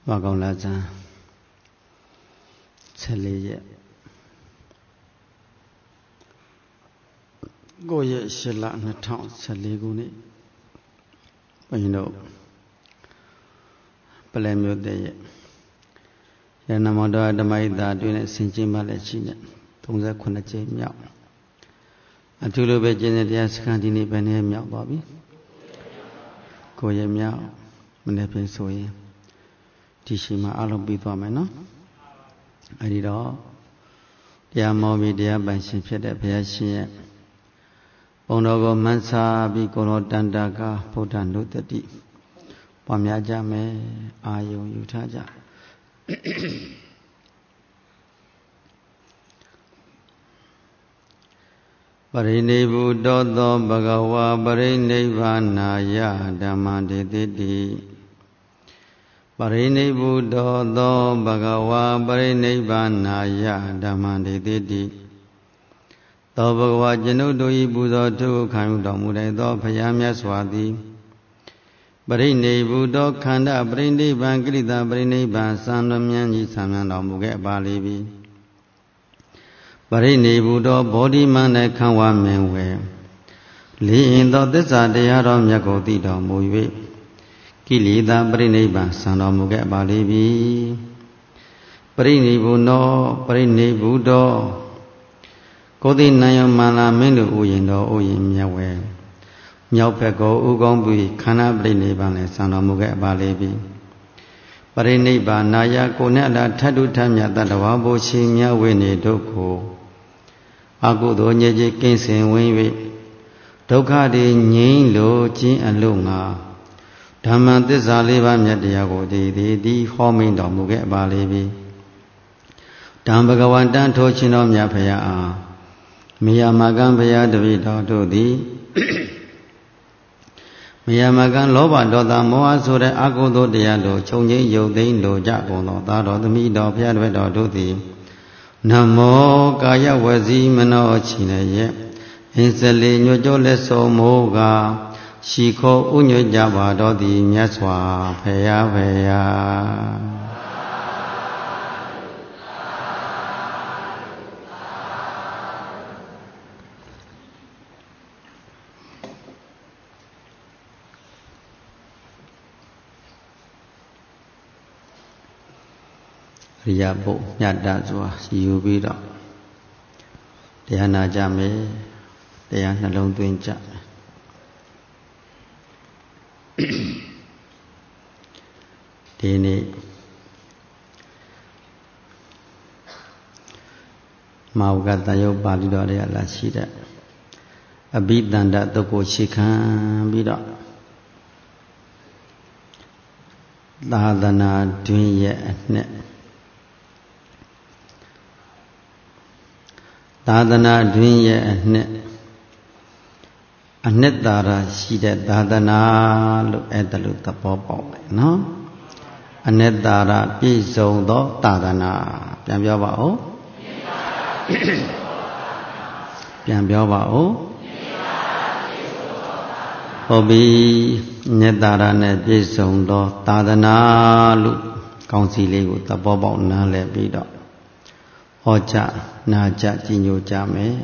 Và còn là ra sẽ lý dạy cô dạy sẽ lạ nó thọng sẽ lý cô này bây giờ bà lê miêu tế dạy giờ nằm ở đó đâm ai ta tuyên này xin chim bà lê chi nè thông ra khuôn là chế mẹo chú lưu bê chế này thì sáng đi này bên này mẹo bảo bí cô dạy mẹo mình đẹp bên số ấy thì chỉ mà alo bị toa mày nó ở đi đó dia mau bị dia bản sinh phết đẹp phải sinh ông đó có mansa bị cô nó đan đa cả phô đan nốt tết bỏ mẹ cha mẹ ai yêu tha cha Parinibhuddho Bhagava Parinivana Dhammandititi Parinibhuddho Bhagava Parinivana Dhammandititi Tho Bhagava Janudoi Buddha Thu Khang Dong Mudai Tho Phayamya Swati Parinibhuddho Khanda Parinivan Krita Parinivan Samnamyan Ji Samyan Dong Muge Balibi Parinibhuddho Bodhimana Khanwa Menwe Li in Tho Tissa Dayaro Myakoti Dong Muwe Kilita Parinivan Samdong Muge Balibi Parinibhuddho Kodi Nayo Mala Mendu Uyindo Uyin Myawe Myopeko Ugombi Khana Parinivan Samdong Muge Balibi Parinivan Naya Konela Thadu Thamya Tadawa Boshi Myawe Ni Doko Akudo Nyeji Kinsin Winwe Dokha Di Nyin Lo Jin Alunga Dhamma Tissa Leva Myatyago Di Homin Dong Muge Balibi Dhambhagawan Dan Thochino Myapaya Miyamagan Paya Davida Dodi Miyamagan Loba Doda Moa Sure Akudo Diado Chonyi Yodin Do Jagono Dado Mido Piadvedo Dodi Namo Kaya Wazi Mano Chinaye Insali Nyojo Leso Moga Shiko Unyo Java Dodi Myaswa Paya Paya Riya Bộ Nhật Đà Dùa Siêu Bí Đạo Để Na Cha Mê Để Na Long Tuyên Cha Thế này Màu Gata Yo Bali Đó Để là Chi Đạo Abhidanda Toko Shikhan Bí Đạo Đà Tuyên Ye Nè Dadana Dvinye Anetara Shide Dadana Lu Edalu Tapopo No Anetara Piso Do Dadana Pian Bio Bao Pian Bio Bao Hobi Netara Ne Piso Do Dadana Lu Kaung Si Le Gu Tapopo Na Le Pi Do Ocha Naja Jinyo Jame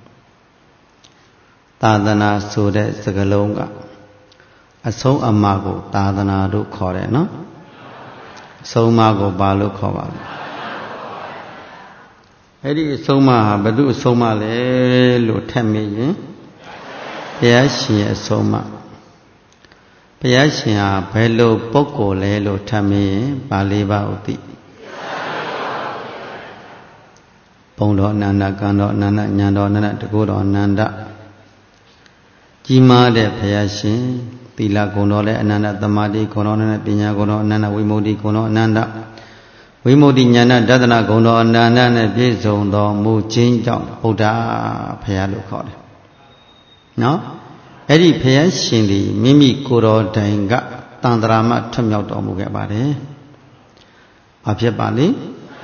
Tadana Sude Sagalonga Aso Amago Tadana Ru Kore no Somago Balu Kova Edi Soma Badu Soma Le Lu Temi Piashi Soma Piashi Belo Poko Le Lu Temi Baliba Uti Pondo Nanda Kando Nanda Nyando Nanda Tegudo Nanda Jima de Payashin Tila Kono Le Nanda Tamadi Kono Nanda Pinya Kono Nanda Wimodi Kono Nanda Wimodi Nyana Dadana Kono Nanda Ne Piso Do Mu Chin Jong Buddha Payalu Kode No Edi Payashin Di Mimi Kuro Dainga Tandrama Tumyo Do Muge Bade Apye Bali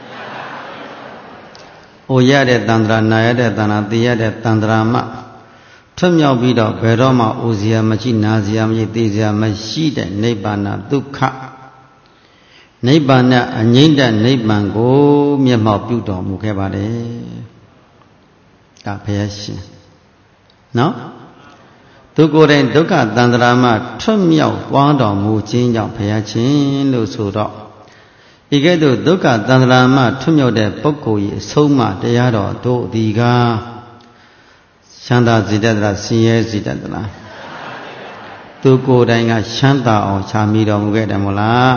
Oya de Tandra Naya de Tanatiya de Tandrama Tumyo Bido Beroma Uzia Machi Nazia Machi Tizia Machi de Nebana Dukha နိဗ္ဗာန်နဲ့အငြိမ့်တဲ့နိဗ္ဗာန်ကိုမျက်မှောက်ပြုတော်မူခဲ့ပါတယ်ဒါဘုရားရှင်နော်သူကိုယ်တိုင်ဒုက္ခတန္တရာမှထွတ်မြောက်သွားတော်မူခြင်းကြောင့်ဘုရားရှင်လို့ဆိုတော့ဤကဲ့သို့ဒုက္ခတန္တရာမှထွတ်မြောက်တဲ့ပုဂ္ဂိုလ်၏အဆုံးအမတရားတော်တို့ဒီကချမ်းသာစေတတ်သလားဆင်းရဲစေတတ်သလားသူကိုယ်တိုင်ကချမ်းသာအောင်ချာမိတော်မူခဲ့တယ်မို့လား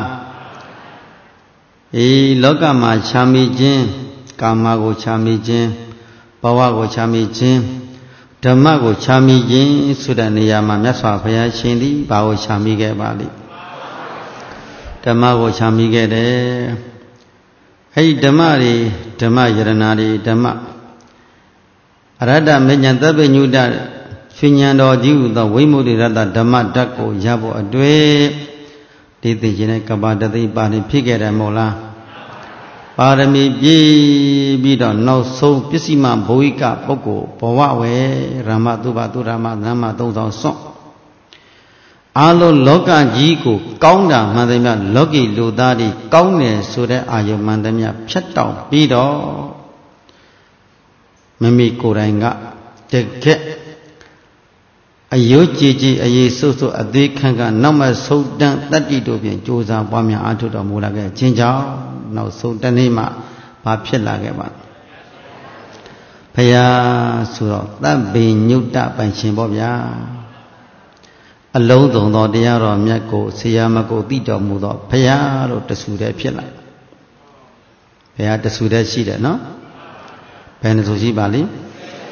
လောကမှာချာမိခြင်းကာမကိုချာမိခြင်းဘဝကိုချာမိခြင်းဓမ္မကိုချာမိခြင်းဆိုတဲ့နေရာမှာမြတ်စွာဘုရားရှင်သည်ဘာကိုချာမိခဲ့ပါလိမ့်ဓမ္မကိုချာမိခဲ့တယ်အဲဒီဓမ္မတွေဓမ္မယရဏတွေဓမ္မအရဟတမေညာသဗ္ဗညုတရွှေဉဏ်တော်ကြီးဟူသောဝိမုဒ္ဓရတဓမ္မဓာတ်ကိုရဖို့အတွေ့ဒီသိခြင်းနဲ့ကပ္ပတသိပါဏိဖြစ်ခဲ့တယ်မို့လားပါရမီပြည့်ပြီးတော့နောက်ဆုံးပစ္စည်းမဘဝိကပုဂ္ဂိုလ်ဘဝဝေရမသုဘသုရမနမသုံးဆောင်စွန့်အာလုံးလောကကြီးကိုကောင်းတာမှန်သမျှလောကီလူသားတွေကောင်းတယ်ဆိုတဲ့အာယုမှန်သမျှဖြတ်တောက်ပြီးတော့မမိကိုယ်တိုင်ကတကက်အယုတ်ကြည်ကြည်အရေးဆုပ်ဆုပ်အသေးခန့်ကနောက်မှဆုံးတန်းတတ္တိတို့ဖြင့်ကြိုးစားပွားများအားထုတ်တော်မူလာခဲ့ခြင်းကြောင့်နောက်ဆုံးတနေ့မှဘာဖြစ်လာခဲ့ပါဘုရားဆိုတော့သဗ္ဗညုတပိုင်ရှင်ပေါ့ဗျာအလုံးစုံသောတရားတော်မြတ်ကိုဆရာမကိုသိတော်မူသောဘုရားလို့တဆူတည်းဖြစ်လာဘုရားတဆူတည်းရှိတယ်နော်ဘယ်နှဆူရှိပါလိမ့်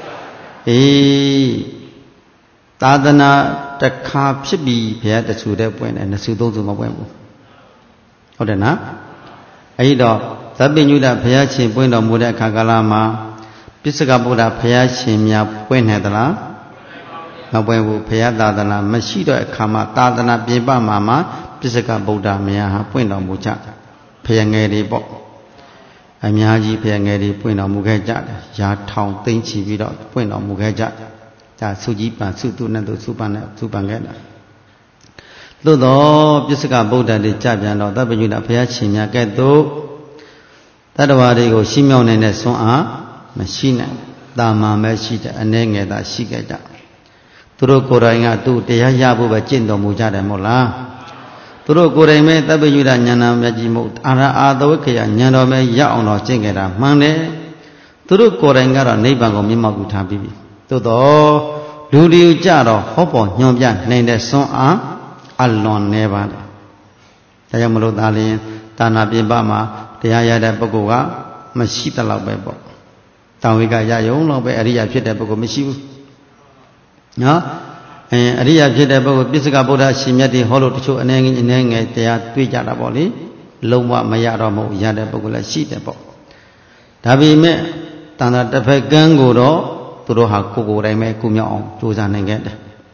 သာသနာတစ်ခါဖြစ်ပြီးဘုရားတဆူတည်းပွင့်တယ်နှစ်ဆူသုံးဆူမပွင့်ဘူးဟုတ်တယ်နော်အဲဒီတော့သဗ္ဗညုတဘုရားရှင်ပွင့်တော်မူတဲ့အခါကာလမှာပစ္စကဗုဒ္ဓဘုရားရှင်များပွင့်နေသလားမပွင့်ဘူးဘုရားသာသနာမရှိတော့အခါမှာသာသနာပြင်ပမှာပစ္စကဗုဒ္ဓများဟာပွင့်တော်မူကြဘုရားငယ်တွေပေါ့အများကြီးဘုရားငယ်တွေပွင့်တော်မူခဲ့ကြတယ်ရာထောင်သိမ့်ချီပြီးတော့ပွင့်တော်မူခဲ့ကြဒါစုကြီးပန်စုသူနဲ့သူစုပန်နဲ့စုပန်ခဲ့တာသို့တော့ပစ္စကဗုဒ္ဓတွေကြပြန်တော့သဗ္ဗညုတဘုရားရှင်များကဲ့သို့တတ္တဝါတွေကိုရှင်းမြောက်နိုင်တဲ့ဆွမ်းအားမရှိနိုင်တာမာပဲရှိတယ်အ ਨੇ ငယ်သာရှိခဲ့ကြသူတို့ကိုယ်တိုင်ကသူ့တရားရဖို့ပဲကျင့်တော်မူကြတယ်မို့လားသူတို့ကိုယ်တိုင်ပဲသဗ္ဗညုတဉာဏ်နာမြတ်ကြီးမို့အာသဝိခယဉာဏ်တော်ပဲရအောင်တော့ကျင့်ကြတာမှန်တယ်သူတို့ကိုယ်တိုင်ကတော့နိဗ္ဗာန်ကိုမျက်မှောက်ပြုထားပြီးပြီသို့တော့လူတွေကြတော့ဟောပေါ်ညွှန်ပြနိုင်တဲ့ဆွမ်းအားအလွန်နေပါတယ်ဒါကြောင့်မလို့ဒါလျင်ဒါနာပြင်ပမှာတရားရတဲ့ပုဂ္ဂိုလ်ကမရှိတလောက်ပဲပေါ့တောင်ဝိကရယုံလောက်ပဲအရိယာဖြစ်တဲ့ပုဂ္ဂိုလ်မရှိဘူးနော်အရိယာဖြစ်တဲ့ပုဂ္ဂိုလ်ပစ္စကဗုဒ္ဓရှင်မြတ်တွေဟောလို့တချို့အနေငယ်တရားတွေ့ကြတာပေါ့လေလုံးဝမရတော့မဟုတ်ရတဲ့ပုဂ္ဂိုလ်လည်းရှိတယ်ပေါ့ဒါပေမဲ့တန်တာတစ်ဖက်ကန်းကိုတော့သူတို့ဟာကိုယ်တိုင်ပဲကုမြောက်အောင်ကြိုးစားနိုင်ခဲ့တယ်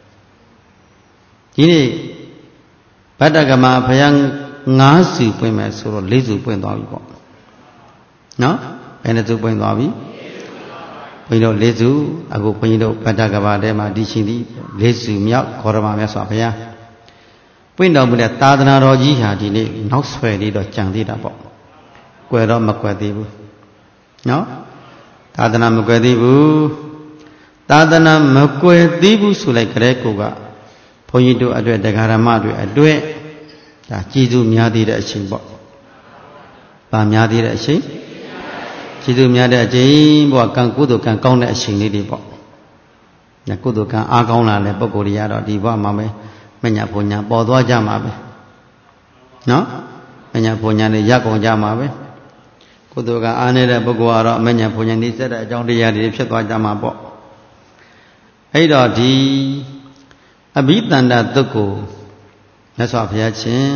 ဒီနေ့ဗတ္တကမဘုရား9စုပွင့်မယ်ဆိုတော့4စုပွင့်သွားပြီပေါ့နော်ဘယ်နှစုပွင့်သွားပြီဘုန်းကြီးတို့4စုအခုဘုန်းကြီးတို့ဗတ္တကမထဲမှာဒီရှင်သည်4စုမြောက်ခေါရမမြတ်စွာဘုရားပွင့်တော်မူတဲ့သာသနာတော်ကြီးဟာဒီနေ့နောက်ဆွဲလေးတော့ကြံသေးတာပေါ့ကွယ်တော့မကွယ်သေးဘူးနော်သာသနာမကွယ်သေးဘူးသာသနာမကွယ်သေးဘူးဆိုလိုက်ကြတဲ့ကိုကဘုန်းကြီးတို့အတွက်တရားဓမ္မတွေအတွက်ဒါကျေးဇူးများသေးတဲ့အချိန်ပေါ့။ဗာများသေးတဲ့အချိန်ကျေးဇူးများတဲ့အချိန်ဘောကံကုသိုလ်ကံကောင်းတဲ့အချိန်လေးတွေပေါ့။ညာကုသိုလ်ကံအားကောင်းလာတဲ့ပုဂ္ဂိုလ်တွေကတော့ဒီဘဝမှာပဲမညာဘုံညာပေါ်သွားကြမှာပဲ။နော်။မညာဘုံညာတွေရက်ကုန်ကြမှာပဲ။ကုသိုလ်ကံအားနေတဲ့ပုဂ္ဂိုလ်ကတော့မညာဘုံညာနေစတဲ့အကြောင်းတရားတွေဖြစ်သွားကြမှာပေါ့။အဲ့တော့ဒီအဘိဓမ္မာတုတ်ကိုမြတ်စွာဘုရားရှင်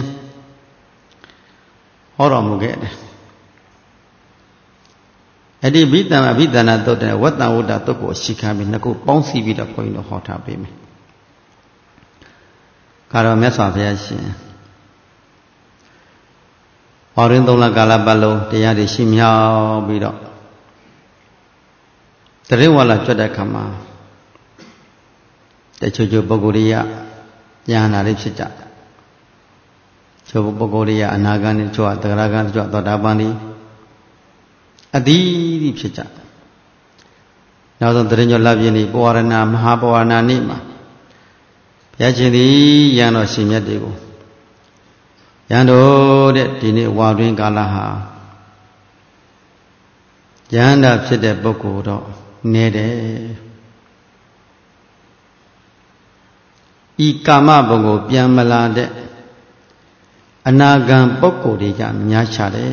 ဟောတော်မူခဲ့တယ်အဲ့ဒီအဘိဓမ္မာတုတ်တဲ့ဝတ္တဝတ္တတုတ်ကိုရှိခံပြီးနှစ်ခုပေါင်းစည်းပြီးတော့ဘုန်းကြီးတို့ဟောထားပေးမယ်ကာတော်မြတ်စွာဘုရားရှင်ဟောရင်း3လကာလပတ်လုံးတရားတွေရှိမြောက်ပြီးတော့တရင်ဝါလာကြွတဲ့အခါမှာတချို့ပုဂ္ဂိုလ်တွေကဉာဏ်နာလေးဖြစ်ကြချို့ပုဂ္ဂိုလ်တွေကအနာဂတ်နဲ့ချို့ကသဂရဂတ်ချို့ကသောတာပန်ဒီအသီးသီးဖြစ်ကြနောက်ဆုံးတရင်ကျော်လပြည့်နေ့ပဝရဏမဟာပဝရဏနေ့မှာဘုရားရှင်သည်ယံတော်ရှင်မြတ်တွေကိုယံတော်တဲ့ဒီနေ့ဝါတွင်ကာလဟာယန္တာဖြစ်တဲ့ပုဂ္ဂိုလ်တော့နေတယ်ဤကာမဘုံကိုပြန်မလာတဲ့အနာဂံပုဂ္ဂိုလ်တွေကများချတယ်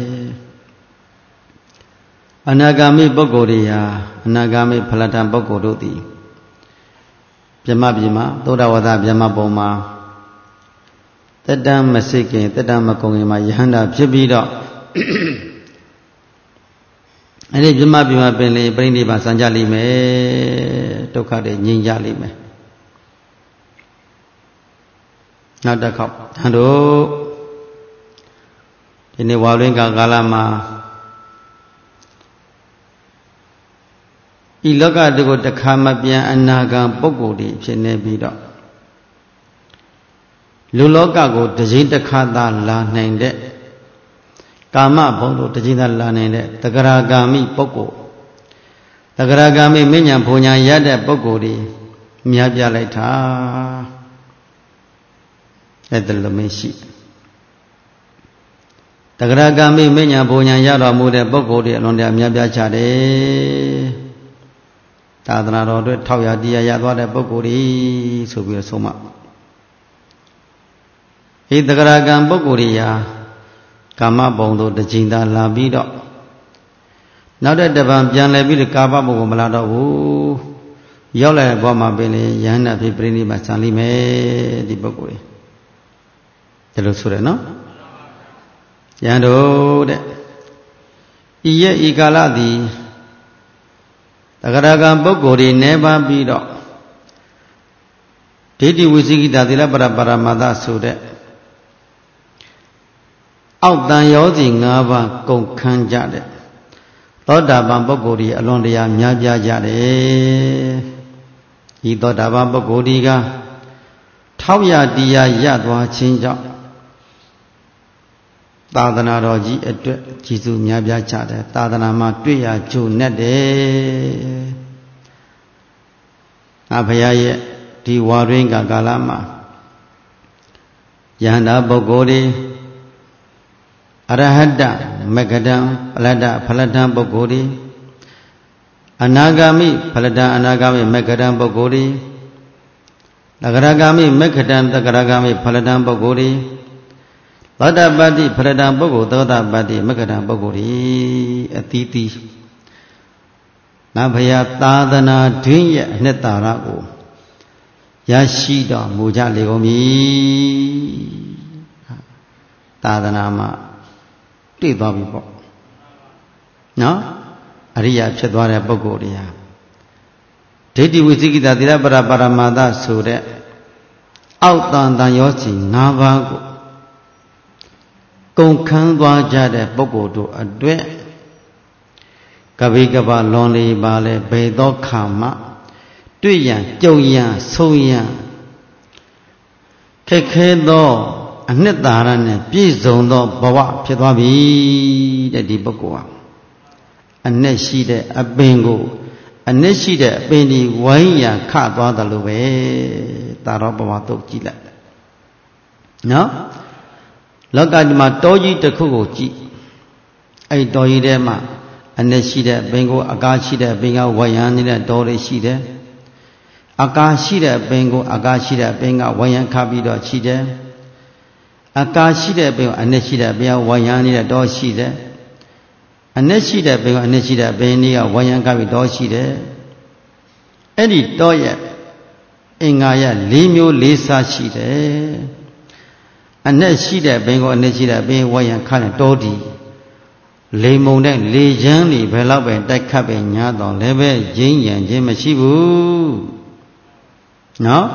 အနာဂါမိပုဂ္ဂိုလ်တွေဟာအနာဂါမိဖလတံပုဂ္ဂိုလ်တို့သည်ပြမပြမသုဒ္ဓဝါဒပြမပုံမှာတတ္တမစိတ်ခင်တတ္တမကုံခင်မှာယဟန္တာဖြစ်ပြီးတော့အဲ့ဒီပြမပြမပင်လေပြိဋိဘဆံကြလိမ့်မယ်ဒုက္ခတွေငြိမ်းကြလိမ့်မယ်နောက်တစ်ခေါက်တန်တို့ဒီနေ့ဝါလွင်ကာလမှာဤလောကတကိုတခါမပြန်အနာဂံပုဂ္ဂိုလ်တွေဖြစ်နေပြီးတော့လူလောကကိုတစ်ချိန်တစ်ခါသာလာနိုင်တဲ့ကာမဘုံတို့တစ်ချိန်သာလာနိုင်တဲ့တဂရဂာမိပုဂ္ဂိုလ်တဂရဂာမိမဉ္ဇဉ်ဘုံညာရတဲ့ပုဂ္ဂိုလ်တွေများပြလိုက်တာအဲ့ဒါလိုမရှိတဂရဂာမိမဉ္ဇဉ်ဘုံညာရတော်မူတဲ့ပုဂ္ဂိုလ်တွေအလွန်တရာများပြားကြတယ်သာသနာတော်အတွက်ထောက်ရတရားရသွားတဲ့ပုဂ္ဂိုလ်တွေဆိုပြီးဆုံးမဤတဂရဂံပုဂ္ဂိုလ်တွေဟာကာမဘုံတို့တစ်ချိန်သာလာပြီးတော့နောက်တဲ့တပံပြန်လဲပြီးကာမဘုံကိုမလာတော့ဘူးရောက်လာတဲ့ဘဝမှာပင်လေယန္တာဖြစ်ပြိဋိဘဆံလိမ့်မယ်ဒီပုဂ္ဂိုလ်တွေဒါလို့ဆိုရနော်ယန္တို့တဲ့ဤရဲ့ဤကာလသည်တဂရဂံပုဂ္ဂိုလ်တွေနေပါပြီးတော့ဒိဋ္ဌိဝိသိကိတသီလပရပရမတ္တဆိုတဲ့အောက်တန်ရောစီ၅ပါးကုန်ခန်းကြတဲ့သောတာပန်ပုဂ္ဂိုလ်တွေအလွန်တရာများပြားကြတယ်ဤသောတာပန်ပုဂ္ဂိုလ်တွေကထောက်ရတရားရသွားခြင်းကြောင့်သာသနာတော်ကြီးအတွက်ကျေးဇူးများပြားကြတယ်သာသနာမှာတွေ့ရကြုံနဲ့တယ်ဘုရားရဲ့ဒီဝါရင်းကာလမှာယန္တာပုဂ္ဂိုလ်တွေအရဟတမဂ္ဂတံဖလတ္တဖလတ္တံပုဂ္ဂိုလ်တွေအနာဂါမိဖလတ္တအနာဂါမိမဂ္ဂတံပုဂ္ဂိုလ်တွေတဂရဂါမိမဂ္ဂတံတဂရဂါမိဖလတ္တံပုဂ္ဂိုလ်တွေသောတာပတ္တိဖရတံပုဂ္ဂိုလ်သောတာပတ္တိမဂ္ဂတံပုဂ္ဂိုလ်ဤအသီးသီးငါဘုရားသာသနာတွင်ရဲ့အနှစ်သာရကိုရရှိတော်မူကြလေကုန်မည်သာသနာမှာတွေ့သွားပြီပေါ့နော်အရိယာဖြစ်သွားတဲ့ပုဂ္ဂိုလ်တွေဟာဒိဋ္ဌိဝိသိကိတသီလပရပရမတ္တဆိုတဲ့အောက်တန်တန်ရောစီ၅ပါးကိုကုန်ခန်းသွားကြတဲ့ပုဂ္ဂိုလ်တို့အတွက်ကပိကပလွန်လေပါလဲဘယ်သောခါမှတွေ့ရန်ကြုံရန်ဆုံးရန်ခက်ခဲသောအနှစ်သာရနဲ့ပြည့်စုံသောဘဝဖြစ်သွားပြီတဲ့ဒီပုဂ္ဂိုလ်ဟာအနှစ်ရှိတဲ့အပင်ကိုအနှစ်ရှိတဲ့အပင်ဒီဝိုင်းရန်ခသွားတယ်လို့ပဲသာရောဘဝတုတ်ကြည့်လိုက်နော်လောကဒီမှာတောကြီးတစ်ခုကိုကြည့်အဲ့တောကြီးထဲမှာအနှစ်ရှိတဲ့ပင်ကိုအကားရှိတဲ့ပင်ကဝယံနေတဲ့တောတွေရှိတယ်အကားရှိတဲ့ပင်ကိုအကားရှိတဲ့ပင်ကဝယံခပြီးတော့ရှိတယ်အကားရှိတဲ့ပင်ကိုအနှစ်ရှိတဲ့ပင်ကဝယံနေတဲ့တောရှိတယ်အနှစ်ရှိတဲ့ပင်ကအနှစ်ရှိတဲ့ပင်ကြီးကဝယံခပြီးတောရှိတယ်အဲ့ဒီတောရဲ့အင်္ဂါရ၄မျိုး၄စားရှိတယ်အနဲ့ရှိတဲ့ပင်ကိုအနဲ့ရှိတဲ့ပင်ဝယံခါတဲ့တောဒီလေမုံတဲ့လေချမ်းတွေဘယ်တော့ပဲတိုက်ခတ်ပဲညာတော့လည်းပဲရင်းရံခြင်းမရှိဘူးနော်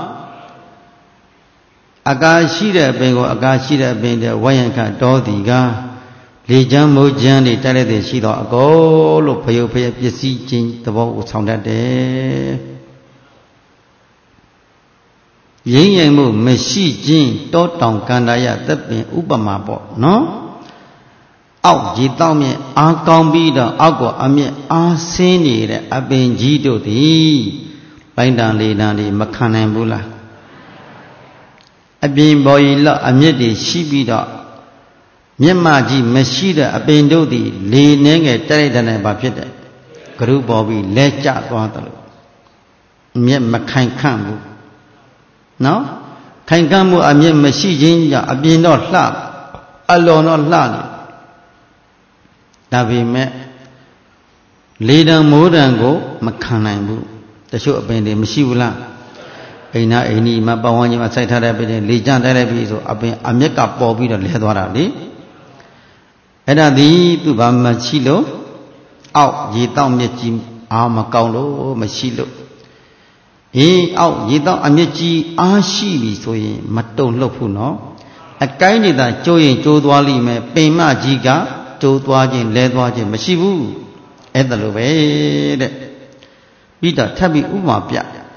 အကာရှိတဲ့ပင်ကိုအကာရှိတဲ့ပင်တဲ့ဝယံခတောဒီကလေချမ်းမိုးချမ်းတွေတိုက်လိုက်တဲ့ရှိတော့အကောလို့ဖယုတ်ဖယပစ္စည်းချင်းသဘောကိုဆောင်တတ်တယ်ရင်းရင်မှုမရှိခြင်းတောတောင်ကန္တာယသက်ပင်ဥပမာပေါ့နော်အောက်ရေတောက်မြင့်အားကောင်းပြီးတော့အောက်ကိုအမြင့်အားဆင်းနေတဲ့အပင်ကြီးတို့သည်ပိုင်းတန်လေးတန်တွေမခံနိုင်ဘူးလားအပြင်ပေါ်ကြီးလောက်အမြင့်တွေရှိပြီးတော့မျက်မှကြီးမရှိတဲ့အပင်တို့သည်လေနှဲငယ်တိုက်တဲ့နဲ့ဘာဖြစ်တယ်ကရုပေါ်ပြီးလဲကျသွားတယ်လို့မျက်မခိုင်ခန့်ဘူးနော်ခိုင်ခန့်မှုအမျက်မရှိခြင်းကြောင့်အပြင်တော့လှအလွန်တော့လှနေဒါပေမဲ့လေတံမိုးတံကိုမခံနိုင်ဘူးတချို့အပင်တွေမရှိဘူးလားအိမ်နာအိမ်ကြီးမှာပတ်ဝန်းကျင်မှာစိုက်ထားတဲ့ပင်တွေလေကျတိုက်လိုက်ပြီဆိုအပင်အမျက်ကပေါ်ပြီးတော့လဲသွားတာလေအဲ့ဒါသည်သူဘာမရှိလို့အောက်ရေတောက်မြက်ကြီးအားမကောင်းလို့မရှိလို့အောက်ရေတောက်အမြက်ကြီးအားရှိပြီဆိုရင်မတုံ့လှုပ်ဘူးနော်အကိုင်းနေတာကျိုးရင်ကျိုးသွားလိမ့်မယ်ပင်မကြီးကကျိုးသွားခြင်းလဲသွားခြင်းမရှိဘူးအဲ့ဒါလိုပဲတဲ့ပြီးတော့ထပ်ပြီးဥပမာပြ